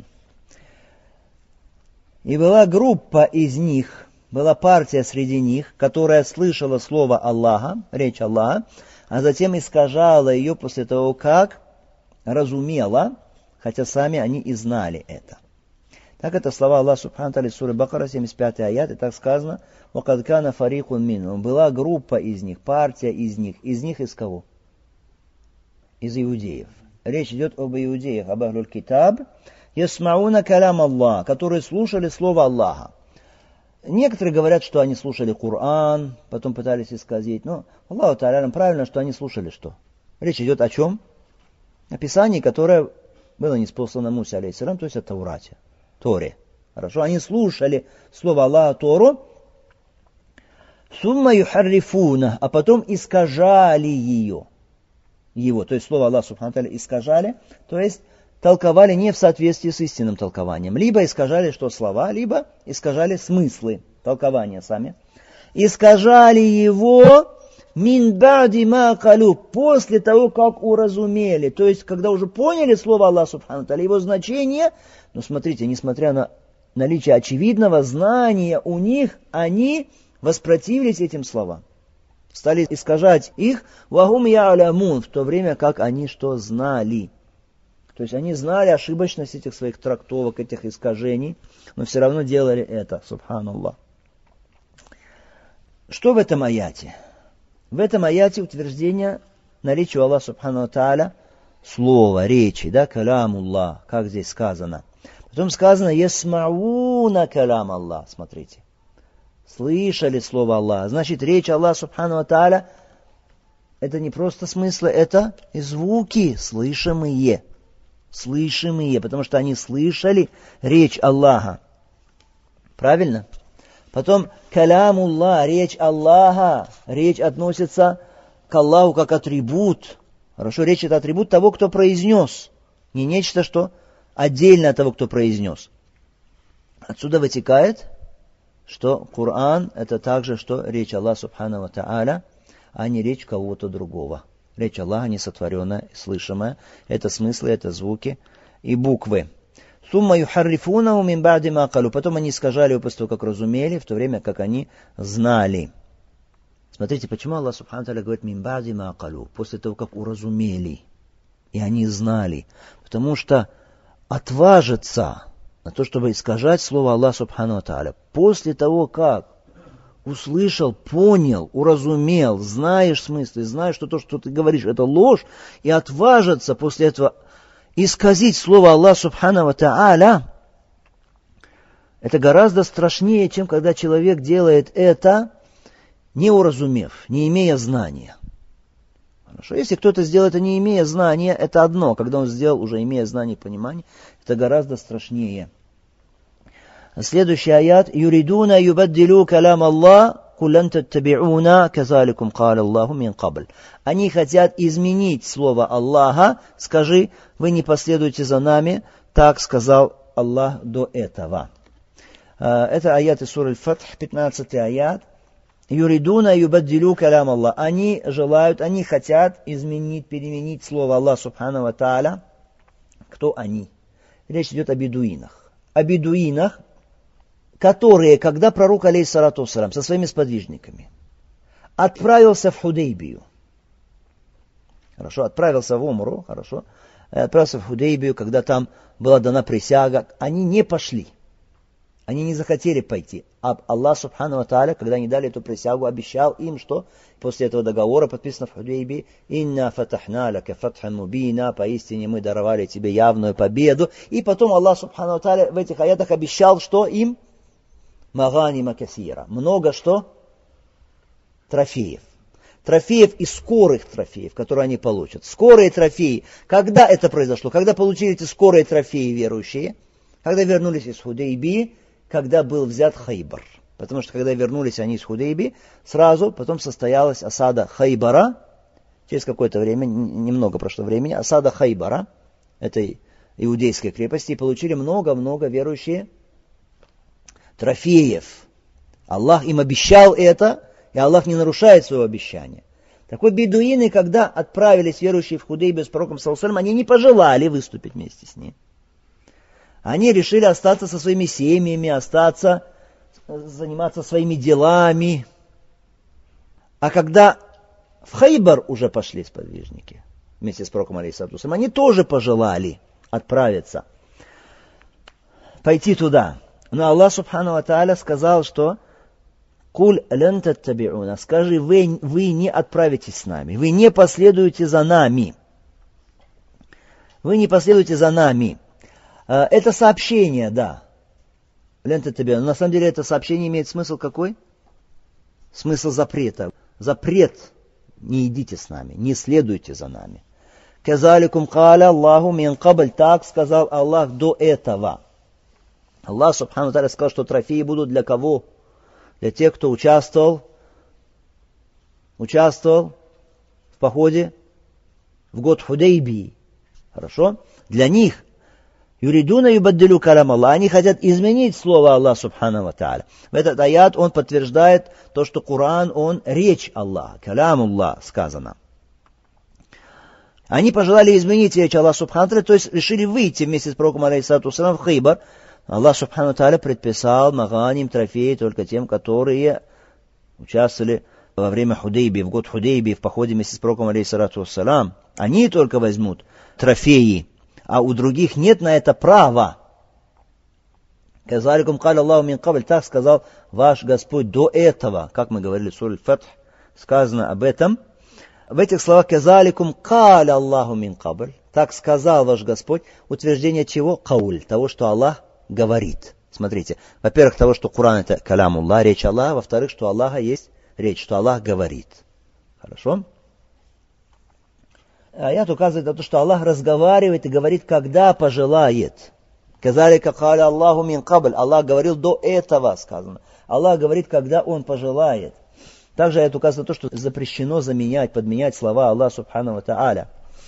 И была группа из них, была партия среди них, которая слышала слово Аллаха, речь Аллаха, а затем искажала ее после того, как разумела, хотя сами они и знали это. Так это слова Аллаха Субхану Тааля из суры Бакара, семьдесят пятый аят, и так сказано: «Вакад кана фарикун минхум». Была группа из них, партия из них. Из них из кого? Из иудеев. Речь идет об иудеях, об ахлюль китаб. «Ясмауна калям Аллах», которые слушали слово Аллаха. Некоторые говорят, что они слушали Коран, потом пытались исказить. Но Аллаху Тааля правильно, что они слушали что? Речь идет о чем? О Писании, которое было ниспослано Мусе, алейхиссалям, то есть о Таурате. Торе. Хорошо, они слушали слово Аллаха Тору, сумма юхаррифуна, а потом искажали ее. Его, то есть слово Аллаха Субхану Тааля искажали, то есть толковали не в соответствии с истинным толкованием. Либо искажали что слова, либо искажали смыслы толкования сами. Искажали его мин ба'ди ма калу, после того, как уразумели. То есть, когда уже поняли слово Аллаха Субхану Тааля, его значение. Но смотрите, несмотря на наличие очевидного знания у них, они воспротивились этим словам. Стали искажать их, вахум я'лямун, в то время как они что знали. То есть они знали ошибочность этих своих трактовок, этих искажений, но все равно делали это, субханаллах. Что в этом аяте? В этом аяте утверждение наличия у Аллаха Субхану Тааля слова, речи, да, калямуллах, как здесь сказано. Потом сказано «Ясмауна калям Аллах». Смотрите. Слышали слово Аллаха. Значит, речь Аллаха Субхану Тааля это не просто смыслы, это и звуки слышимые. Слышимые, потому что они слышали речь Аллаха. Правильно? Потом калямуллах, речь Аллаха. Речь относится к Аллаху как атрибут. Хорошо, речь это атрибут того, кто произнес. Не нечто, что отдельно от того, кто произнес. Отсюда вытекает, что Коран это также, что речь Аллаха Субхану ва Тааля, а не речь кого-то другого. Речь Аллаха несотворенная, слышимая. Это смыслы, это звуки и буквы. Сумма юхаррифунаху мин ба'ди ма калу. Потом они искажали его после того, как разумели, в то время как они знали. Смотрите, почему Аллах Субхану Тааля говорит мин ба'ди ма калу, после того, как уразумели. И они знали. Потому что отважиться на то, чтобы искажать слово Аллаха Субхану Тааля, после того, как услышал, понял, уразумел, знаешь смысл, знаешь, что то, что ты говоришь, это ложь, и отважиться после этого исказить слово Аллаха Субхану Тааля, это гораздо страшнее, чем когда человек делает это, не уразумев, не имея знания. Хорошо, если кто-то сделал это, не имея знания, это одно. Когда он сделал, уже имея знание и понимание, это гораздо страшнее. Следующий аят. «Юридуна юбаддилу калям Аллах, куллан таттаби'уна, казаликум каля Аллаху мин кабль». Они хотят изменить слово Аллаха. Скажи, вы не последуете за нами, так сказал Аллах до этого. Это аят из суры Аль-Фатх, пятнадцатый аят. Юридуна юбаддилу калям Аллах. Они желают, они хотят изменить, переменить слово Аллаха Субхану ва Тааля. Кто они? Речь идет о бедуинах. О бедуинах, которые, когда пророк, алейхиссалату вассалям, со своими сподвижниками отправился в Худейбию, хорошо, отправился в Умру, хорошо, отправился в Худейбию, когда там была дана присяга, они не пошли. Они не захотели пойти. А Аллах Субхану ва Тааля, когда они дали эту присягу, обещал им, что после этого договора, подписанного в Худейбии, «Инна фатахна лака фатхан мубина», поистине мы даровали тебе явную победу. И потом Аллах Субхану ва Тааля в этих аятах обещал, что им маганима касира. Много что? Трофеев. Трофеев и скорых трофеев, которые они получат. Скорые трофеи. Когда это произошло? Когда получили эти скорые трофеи верующие? Когда вернулись из Худейбии, когда был взят Хайбар. Потому что когда вернулись они из Худейбии, сразу потом состоялась осада Хайбара. Через какое-то время, немного прошло времени, осада Хайбара, этой иудейской крепости, и получили много-много верующие трофеев. Аллах им обещал это, и Аллах не нарушает своего обещания. Так вот, бедуины, когда отправились верующие в Худейбию с пророком саллаллаху алейхи ва саллям, они не пожелали выступить вместе с ним. Они решили остаться со своими семьями, остаться, заниматься своими делами. А когда в Хайбар уже пошли сподвижники вместе с пророком алейхиссалату вассалям, они тоже пожелали отправиться, пойти туда. Но Аллах субхану ва тааля сказал, что «Куль лен таттабиуна», скажи, вы, вы не отправитесь с нами, вы не последуете за нами. Вы не последуете за нами. Это сообщение, да. Лен таттабиуна. На самом деле это сообщение имеет смысл какой? Смысл запрета. Запрет. Не идите с нами, не следуйте за нами. Казаликум каля Аллаху мин кабль, так сказал Аллах до этого. Аллах субхану тааля сказал, что трофеи будут для кого? Для тех, кто участвовал, участвовал в походе в год Худейбии. Хорошо? Для них. Юридуна юбаддилю калям Аллах. Они хотят изменить слово Аллаха субхану ва тааля. В этот аят он подтверждает то, что Коран, он речь Аллаха. Калям Аллах сказано. Они пожелали изменить речь Аллаха субхану ва тааля, то есть решили выйти вместе с пророком алейхиссалату вассалям в Хайбар. Аллах субхану ва тааля предписал маганим, трофеи только тем, которые участвовали во время Худейбии, в год Худейбии, в походе вместе с пророком алейхиссалату вассалям. Они только возьмут трофеи, а у других нет на это права. Казаликум каля Аллаху мин кабль, так сказал ваш Господь до этого. Как мы говорили в суре Фатх, сказано об этом. В этих словах казаликум каля Аллаху мин кабль, так сказал ваш Господь, утверждение чего? Кауль, того, что Аллах говорит. Смотрите, во-первых, того, что Коран это калям Аллах, речь Аллаха, во-вторых, что Аллаха есть речь, что Аллах говорит. Хорошо? Аят указывает на то, что Аллах разговаривает и говорит, когда пожелает. Казалика каля Аллаху мин кабль. Аллах говорил до этого, сказано. Аллах говорит, когда Он пожелает. Также аят указывает на то, что запрещено заменять, подменять слова Аллаха субхану ва тааля.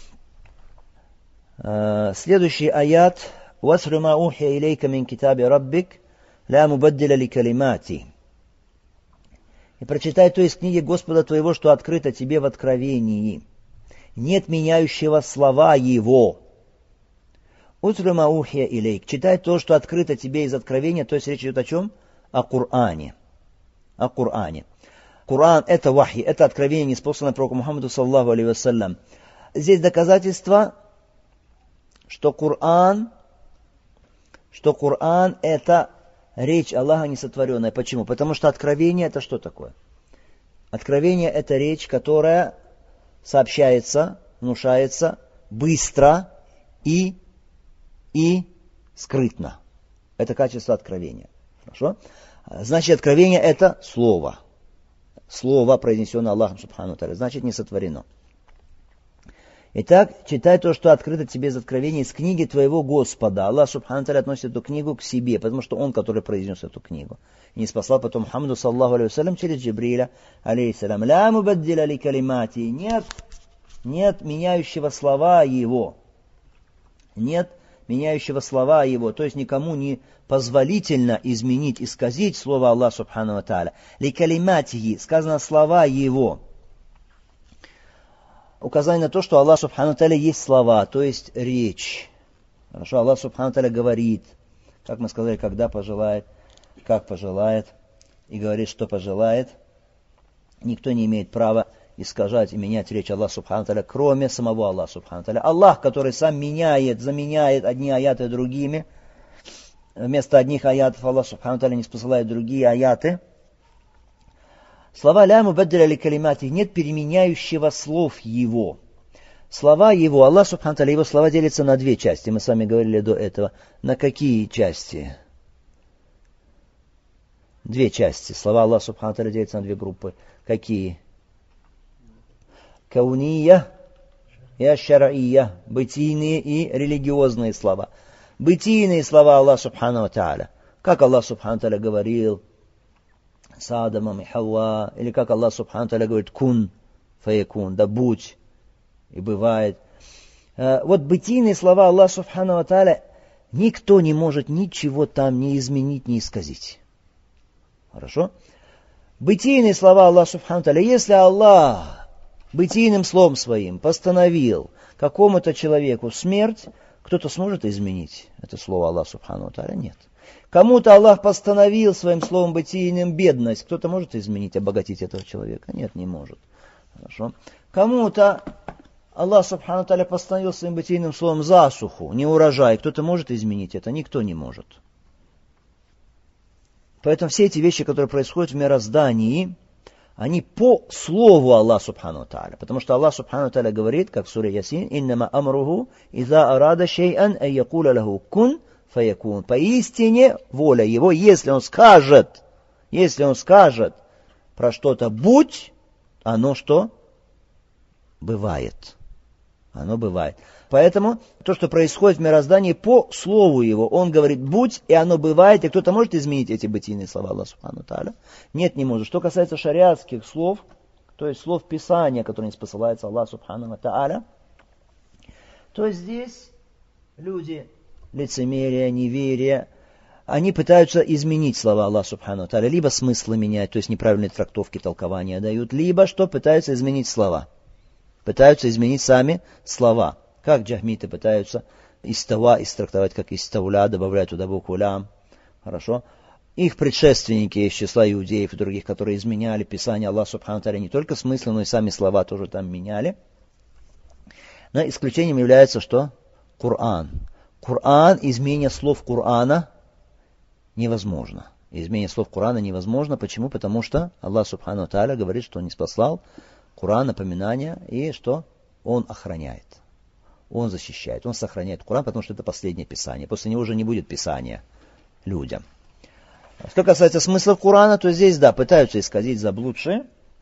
Следующий аят. وَاسْرُ مَا أُوحِيَ إِلَيْكَ مِنْ كِتَابِ رَبِّكَ لَا مُبَدِّلَ لِكَلِمَاتِهِ. И прочитай то из книги Господа твоего, что открыто тебе в откровении. Нет меняющего слова Его. «Утру ма ухия илейк». Читай то, что открыто тебе из откровения, то есть речь идет о чем? О Коране. О Коране. Коран – это вахи, это откровение, ниспосланное пророку Мухаммаду саллаллаху алейхи вассалям. Здесь доказательство, что Коран, что Коран – это речь Аллаха несотворенная. Почему? Потому что откровение – это что такое? Откровение – это речь, которая сообщается, внушается быстро и, и скрытно. Это качество откровения. Хорошо? Значит, откровение – это слово. Слово, произнесенное Аллахом субхану ва тааля, значит, не сотворено. Итак, читай то, что открыто тебе из откровения, из книги твоего Господа. Аллах субхану ва тааля относит эту книгу к себе, потому что Он, который произнес эту книгу. И не спасал потом Мухаммаду саллаллаху алейхи вассалям через Джибриля алейхиссалям. Ля мубаддиля ли калимати. Нет, нет меняющего слова Его. Нет меняющего слова Его. То есть никому не позволительно изменить, исказить слово Аллаха субхану ва тааля. Ли калиматихи. Сказано слова Его. Указание на то, что Аллах субхану ва тааля есть слова, то есть речь. Хорошо, Аллах субхану ва тааля говорит, как мы сказали, когда пожелает, как пожелает, и говорит, что пожелает. Никто не имеет права искажать и менять речь Аллаха субхану ва тааля, кроме самого Аллаха субхану ва тааля. Аллах, который сам меняет, заменяет одни аяты другими. Вместо одних аятов Аллах субхану ва тааля не спосылает другие аяты. Слова «ля мубаддиля ли калимати» нет переменяющего слов Его. Слова Его, Аллах субхану ва тааля, Его слова делятся на две части. Мы с вами говорили до этого. На какие части? две части. Слова Аллаха Субхану ва Тааля делятся на две группы. Какие? Кауния и аш-шар'ия. Бытийные и религиозные слова. Бытийные слова Аллаха Субхану ва Тааля. Как Аллах Субхану ва Тааля говорил с Адамом и Хавва. Или как Аллах Субхану ва Тааля говорит кун, фаякун, да будь, и бывает. Вот бытийные слова Аллаха Субхану ва Тааля никто не может ничего там ни изменить, ни исказить. Хорошо? Бытийные слова Аллаха Субхану ва Тааля. Если Аллах бытийным словом своим постановил какому-то человеку смерть, кто-то сможет изменить это слово Аллаха Субхану ва Тааля? Нет. Кому-то Аллах постановил своим словом бытийным бедность, кто-то может изменить, обогатить этого человека? Нет, не может. Хорошо? Кому-то Аллах Субхану ва Тааля постановил своим бытийным словом засуху, неурожай, кто-то может изменить это? Никто не может. Поэтому все эти вещи, которые происходят в мироздании, они по слову Аллаха Субхану ва Тааля. Потому что Аллах Субхану ва Тааля говорит, как в суре Ясин, «Иннама амруху иза арада шей'ан ан якуля лаху кун фаякун». Поистине воля его, если он скажет, если он скажет про что-то будь, оно что? Бывает. Оно бывает. Поэтому то, что происходит в мироздании по слову его, он говорит будь, и оно бывает, и кто-то может изменить эти бытийные слова Аллаха Субхану ва Тааля? Нет, не может. Что касается шариатских слов, то есть слов Писания, которые не посылаются Аллаху Субхану ва Тааля, то здесь люди лицемерия, неверия, они пытаются изменить слова Аллаха Субхану ва Тааля, либо смыслы менять, то есть неправильные трактовки, толкования дают, либо что пытаются изменить слова. Пытаются изменить сами слова. Как джахмиты пытаются истава истрактовать как истауля, добавляют туда букву лям. Хорошо. Их предшественники из числа иудеев и других, которые изменяли Писание Аллаха Субхану ва Тааля, не только смыслы, но и сами слова тоже там меняли. Но исключением является что? Коран. Коран, изменение слов Корана невозможно. Изменение слов Корана невозможно. Почему? Потому что Аллах Субхану ва Тааля говорит, что он не спаслал Коран, напоминания, и что? Он охраняет. Он защищает, он сохраняет Коран, потому что это последнее Писание. После него уже не будет Писания людям. Что касается смысла Корана, то здесь, да, пытаются исказить заблудшие.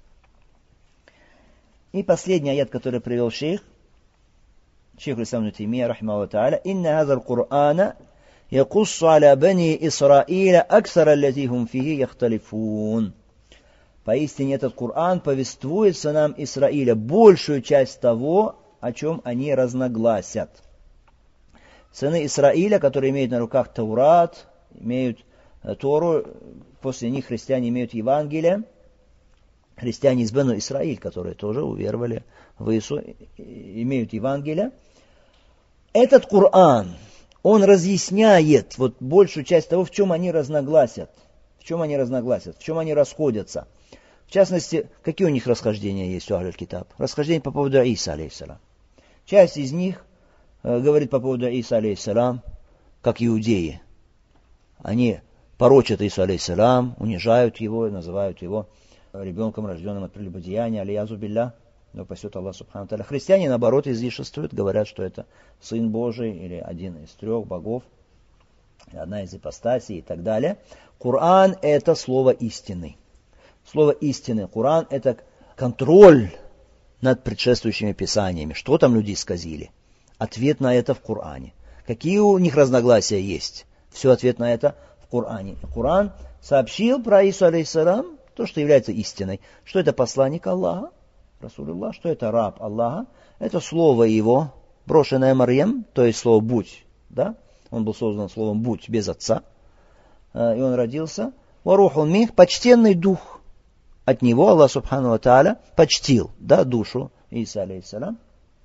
И последний аят, который привел шейх, шейх Ислам ибн Таймия, рахимахуллаху тааля, «Инна хазал Корана якуссу аля бани Исраиля аксара аллати хум фихи яхталифун». Поистине этот Коран повествуется нам Исраиля большую часть того, о чем они разногласят. Сыны Исраиля, которые имеют на руках Таурат, имеют Тору, после них христиане имеют Евангелие, христиане из Бену Исраиль, которые тоже уверовали в Иисуса, имеют Евангелие. Этот Коран, он разъясняет вот большую часть того, в чем они разногласят, в чем они разногласят, в чем они расходятся. В частности, какие у них расхождения есть у Ахль-Китаб? Расхождения по поводу Иса, алейхиссалам. Часть из них э, говорит по поводу Иса, алейхиссалам, как иудеи. Они порочат Ису, алейхиссалам, унижают его, называют его ребенком, рожденным от прелюбодеяния, алиязу билля, да упасет Аллах Субхану ва Тааля. Христиане, наоборот, излишествуют, говорят, что это Сын Божий или один из трех богов, одна из ипостасей и так далее. Коран – это слово истины. Слово истины. Коран – это контроль над предшествующими писаниями. Что там люди исказили? Ответ на это в Коране. Какие у них разногласия есть? Все ответ на это в Коране. Коран сообщил про Ису, алейхиссалам, то, что является истиной. Что это посланник Аллаха, Расулуллах, что это раб Аллаха. Это слово его, брошенное Марьям, то есть слово «будь». Да? Он был создан словом «будь» без отца. И он родился. Варухун мих, почтенный дух. От него Аллах Субхану ва Тааля почтил, да, душу Иса, алейхиссалам.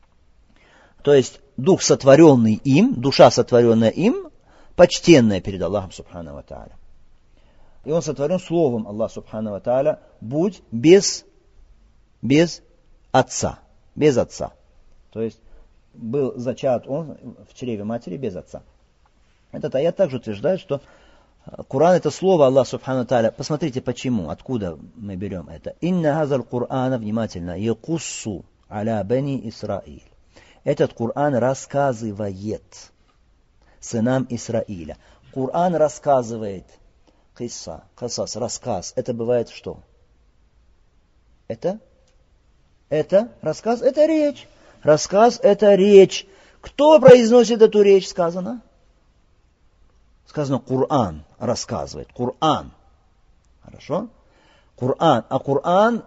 То есть дух, сотворенный им, душа, сотворенная им, почтенная перед Аллахом Субхану ва Тааля. И он сотворен словом Аллаха Субхану ва Тааля, будь без, без отца, без отца. То есть был зачат он в чреве матери без отца. Этот аят также утверждает, что Коран — это слово Аллаха Субхану ва Тааля. Посмотрите, почему, откуда мы берем это. «Инна хазал Корана», внимательно, «якуссу аля бани Исраиль». Этот Коран рассказывает сынам Исраиля. Коран рассказывает Кисса, касас, рассказ. Это бывает что? Это? Это рассказ, это речь. Рассказ это речь. Кто произносит эту речь, сказано? Сказано, Коран рассказывает. Коран. Хорошо? Коран. А Коран,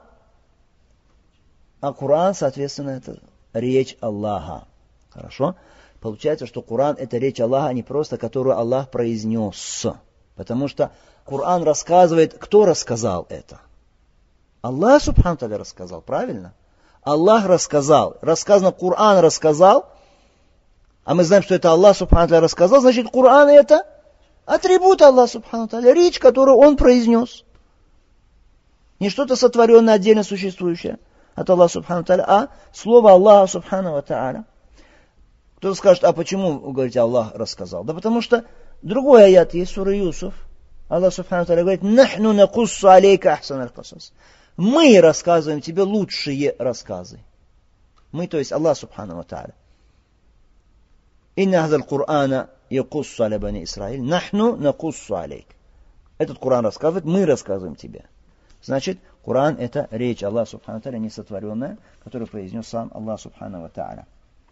а Коран, соответственно, это речь Аллаха. Хорошо? Получается, что Коран это речь Аллаха, а не просто, которую Аллах произнес. Потому что Коран рассказывает, кто рассказал это? Аллах Субхану Тааля рассказал, правильно? Аллах рассказал. Рассказано, Коран рассказал, а мы знаем, что это Аллах Субхану Тааля рассказал, значит, Коран это атрибут Аллаха Субхану Тааля, речь, которую Он произнес. Не что-то сотворенное, отдельно существующее от Аллаха Субхану Тааля, а слово Аллаха Субхану Тааля. Кто-то скажет, а почему, вы говорите, Аллах рассказал? Да потому что другой аят есть, сура Юсуф. Аллах Субхану Тааля говорит, «Нахну накуссу алейка ахсан аль-касас». Мы рассказываем тебе лучшие рассказы. Мы, то есть Аллах Субхану Тааля. «Инна хазал Кур'ана якуссу аля бани Исраиль, нахну накуссу алейк». Этот Коран рассказывает, мы рассказываем тебе. Значит, Коран это речь Аллаха Субхану Тааля, несотворенная, которую произнес сам Аллах Субхану Тааля.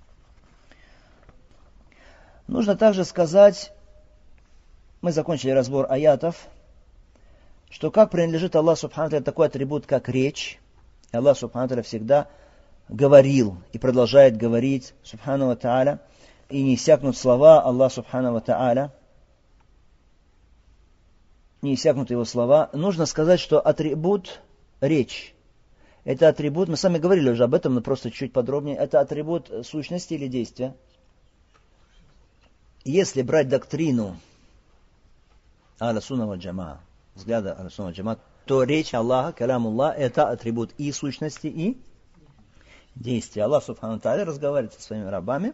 Нужно также сказать, мы закончили разбор аятов, что как принадлежит Аллаху Субхану Тааля такой атрибут, как речь. И Аллах Субхану Тааля всегда говорил и продолжает говорить, Субхану Тааля, и не иссякнут слова Аллаха Субхану Тааля, не иссякнут его слова. Нужно сказать, что атрибут речь, это атрибут, мы сами говорили уже об этом, но просто чуть подробнее, это атрибут сущности или действия. Если брать доктрину Ахлю-Сунна валь-Джамаа, взгляда Ахлю-Сунна валь-Джамаа, то речь Аллаха, калям-Аллах, это атрибут и сущности, и действия. Аллах Субхану Тааля разговаривает со своими рабами,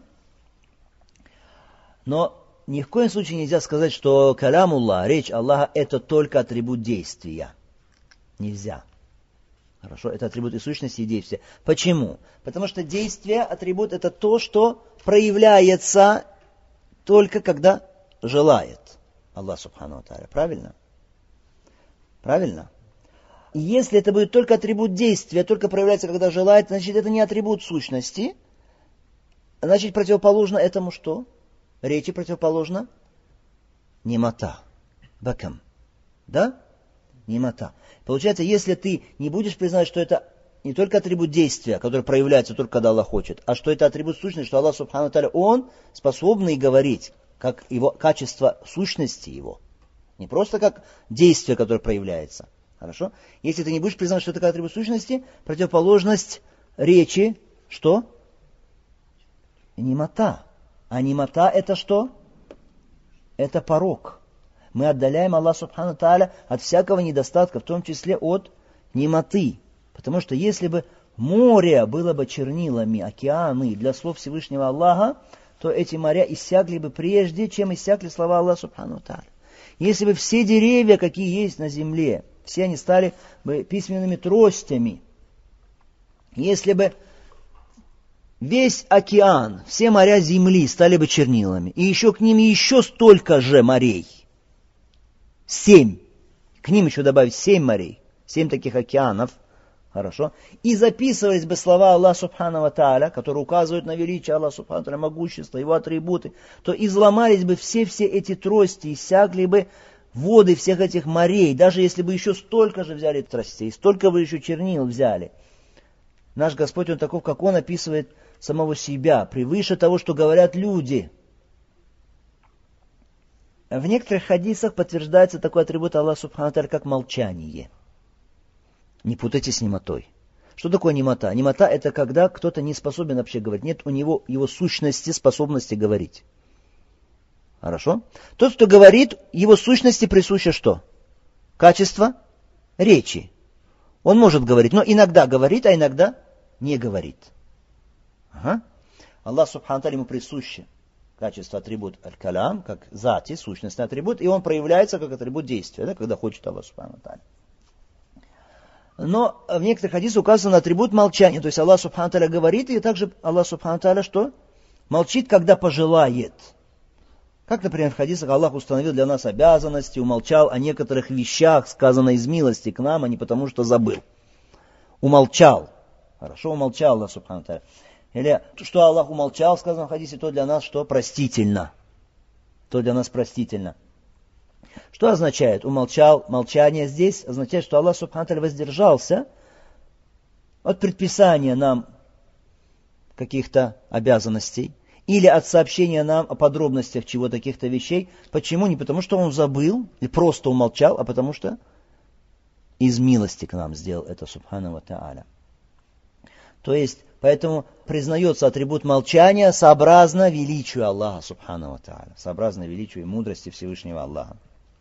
но ни в коем случае нельзя сказать, что калям-Аллах, речь Аллаха, это только атрибут действия. Нельзя. Хорошо, это атрибут и сущности, и действия. Почему? Потому что действие, атрибут, это то, что проявляется только когда желает Аллах Субхану Тааля. Правильно? Правильно? И если это будет только атрибут действия, только проявляется, когда желает, значит, это не атрибут сущности. Значит, противоположно этому что? Речи противоположно немота. Бакам. Да? Немота. Получается, если ты не будешь признать, что это не только атрибут действия, который проявляется только когда Аллах хочет, а что это атрибут сущности, что Аллах Субхану Тааля, Он способный говорить, как его качество сущности его. Не просто как действие, которое проявляется. Хорошо? Если ты не будешь признавать, что это как атрибут сущности, противоположность речи, что? Немота. А немота это что? Это порок. Мы отдаляем Аллаха Субхану Тааля от всякого недостатка, в том числе от немоты. Потому что если бы море было бы чернилами, океаны для слов Всевышнего Аллаха, то эти моря иссякли бы прежде, чем иссякли слова Аллаха Субхану Тааля. Если бы все деревья, какие есть на земле, все они стали бы письменными тростями, если бы весь океан, все моря земли стали бы чернилами, и еще к ним еще столько же морей, семь, к ним еще добавить семь морей, семь таких океанов, хорошо, и записывались бы слова Аллаха Субхану Тааля, которые указывают на величие Аллаха Субхану Тааля, могущество, его атрибуты, то изломались бы все-все эти трости, иссякли бы воды всех этих морей, даже если бы еще столько же взяли тростей, столько бы еще чернил взяли. Наш Господь, Он таков, как Он описывает самого себя, превыше того, что говорят люди. В некоторых хадисах подтверждается такой атрибут Аллаха Субхану Тааля, как молчание. Не путайте с немотой. Что такое немота? Немота это когда кто-то не способен вообще говорить. Нет у него его сущности, способности говорить. Хорошо? Тот, кто говорит, его сущности присуще что? Качество речи. Он может говорить, но иногда говорит, а иногда не говорит. Ага. Аллах Субхану Тааля ему присуще качество, атрибут аль-калям, как зати, сущностный атрибут, и он проявляется как атрибут действия, да, когда хочет Аллах Субхану Тааля. Но в некоторых хадисах указан атрибут молчания. То есть Аллах Субхану Тааля говорит, и также Аллах Субхану Тааля что? Молчит, когда пожелает. Как, например, в хадисах Аллах установил для нас обязанности, умолчал о некоторых вещах, сказано из милости к нам, а не потому, что забыл. Умолчал. Хорошо умолчал Аллах Субхану ва Тааля. Или что Аллах умолчал, сказано в хадисе, то для нас что? Простительно. То для нас простительно. Что означает умолчал? Молчание здесь означает, что Аллах Субхану ва Тааля воздержался от предписания нам каких-то обязанностей или от сообщения нам о подробностях чего-то, каких-то вещей. Почему? Не потому, что он забыл или просто умолчал, а потому что из милости к нам сделал это Субхану ва Тааля. То есть, поэтому признается атрибут молчания сообразно величию Аллаха Субхану ва Тааля, сообразно величию и мудрости Всевышнего Аллаха.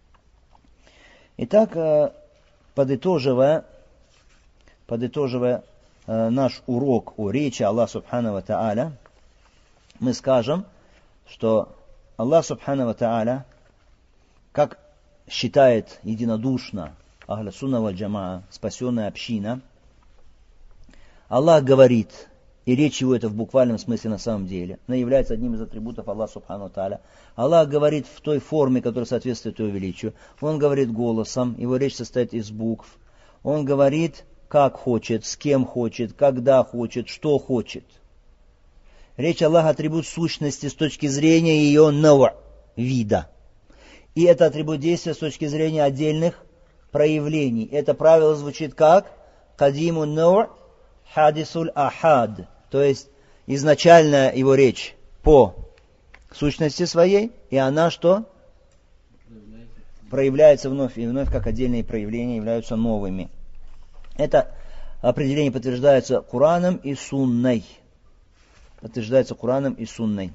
Итак, подытоживая, подытоживая наш урок о речи Аллаха Субхану ва Тааля, мы скажем, что Аллах Субхану ва Тааля, как считает единодушно Ахлю Сунна валь Джамаа, спасенная община, Аллах говорит, и речь его это в буквальном смысле на самом деле, она является одним из атрибутов Аллаха Субхану ва Тааля. Аллах говорит в той форме, которая соответствует его величию. Он говорит голосом, его речь состоит из букв. Он говорит, как хочет, с кем хочет, когда хочет, что хочет. Речь Аллаха атрибут сущности с точки зрения ее нава, вида. И это атрибут действия с точки зрения отдельных проявлений. Это правило звучит как кадиму нава хадисуль ахад. То есть изначальная его речь по сущности своей, и она что? Проявляется вновь и вновь, как отдельные проявления являются новыми. Это определение подтверждается Кораном и Сунной. Подтверждается Кораном и Сунной.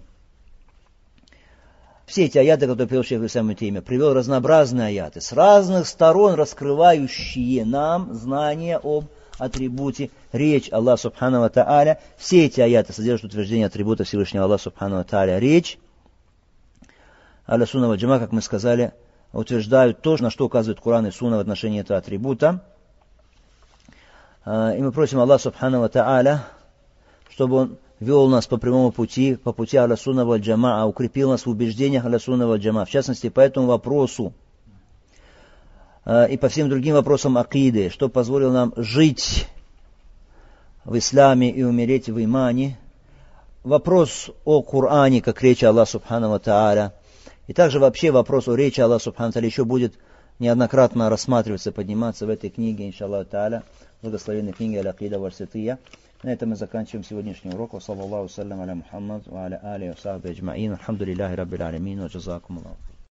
Все эти аяты, которые привел шейх Ибн Теймия, привел разнообразные аяты, с разных сторон раскрывающие нам знания об атрибуте речь Аллаха Субхану ва Тааля. Все эти аяты содержат утверждение атрибута Всевышнего Аллаха Субхану ва Тааля. Речь Ахлю Сунна валь Джамаа, как мы сказали, утверждают то, на что указывает Коран и Сунна в отношении этого атрибута. И мы просим Аллаха Субхану ва Тааля, чтобы Он вел нас по прямому пути, по пути Ахлю Сунна валь Джамаа, укрепил нас в убеждениях Ахлю Сунна валь Джамаа, в частности, по этому вопросу и по всем другим вопросам акиды, что позволило нам жить в исламе и умереть в имане. Вопрос о Коране, как речи Аллаха Субхану ва Тааля, и также вообще вопрос о речи Аллаха Субхану ва Тааля еще будет неоднократно рассматриваться, подниматься в этой книге, иншаллаху тааля, благословенной книге Аль-Акида валь-Сития. На этом мы заканчиваем сегодняшний урок. Ва саллаллаху саллям аля Мухаммад ва аля али ва сахби аджмаин. Алхамдулиллахи раббил алямин ва джазакум Аллаху.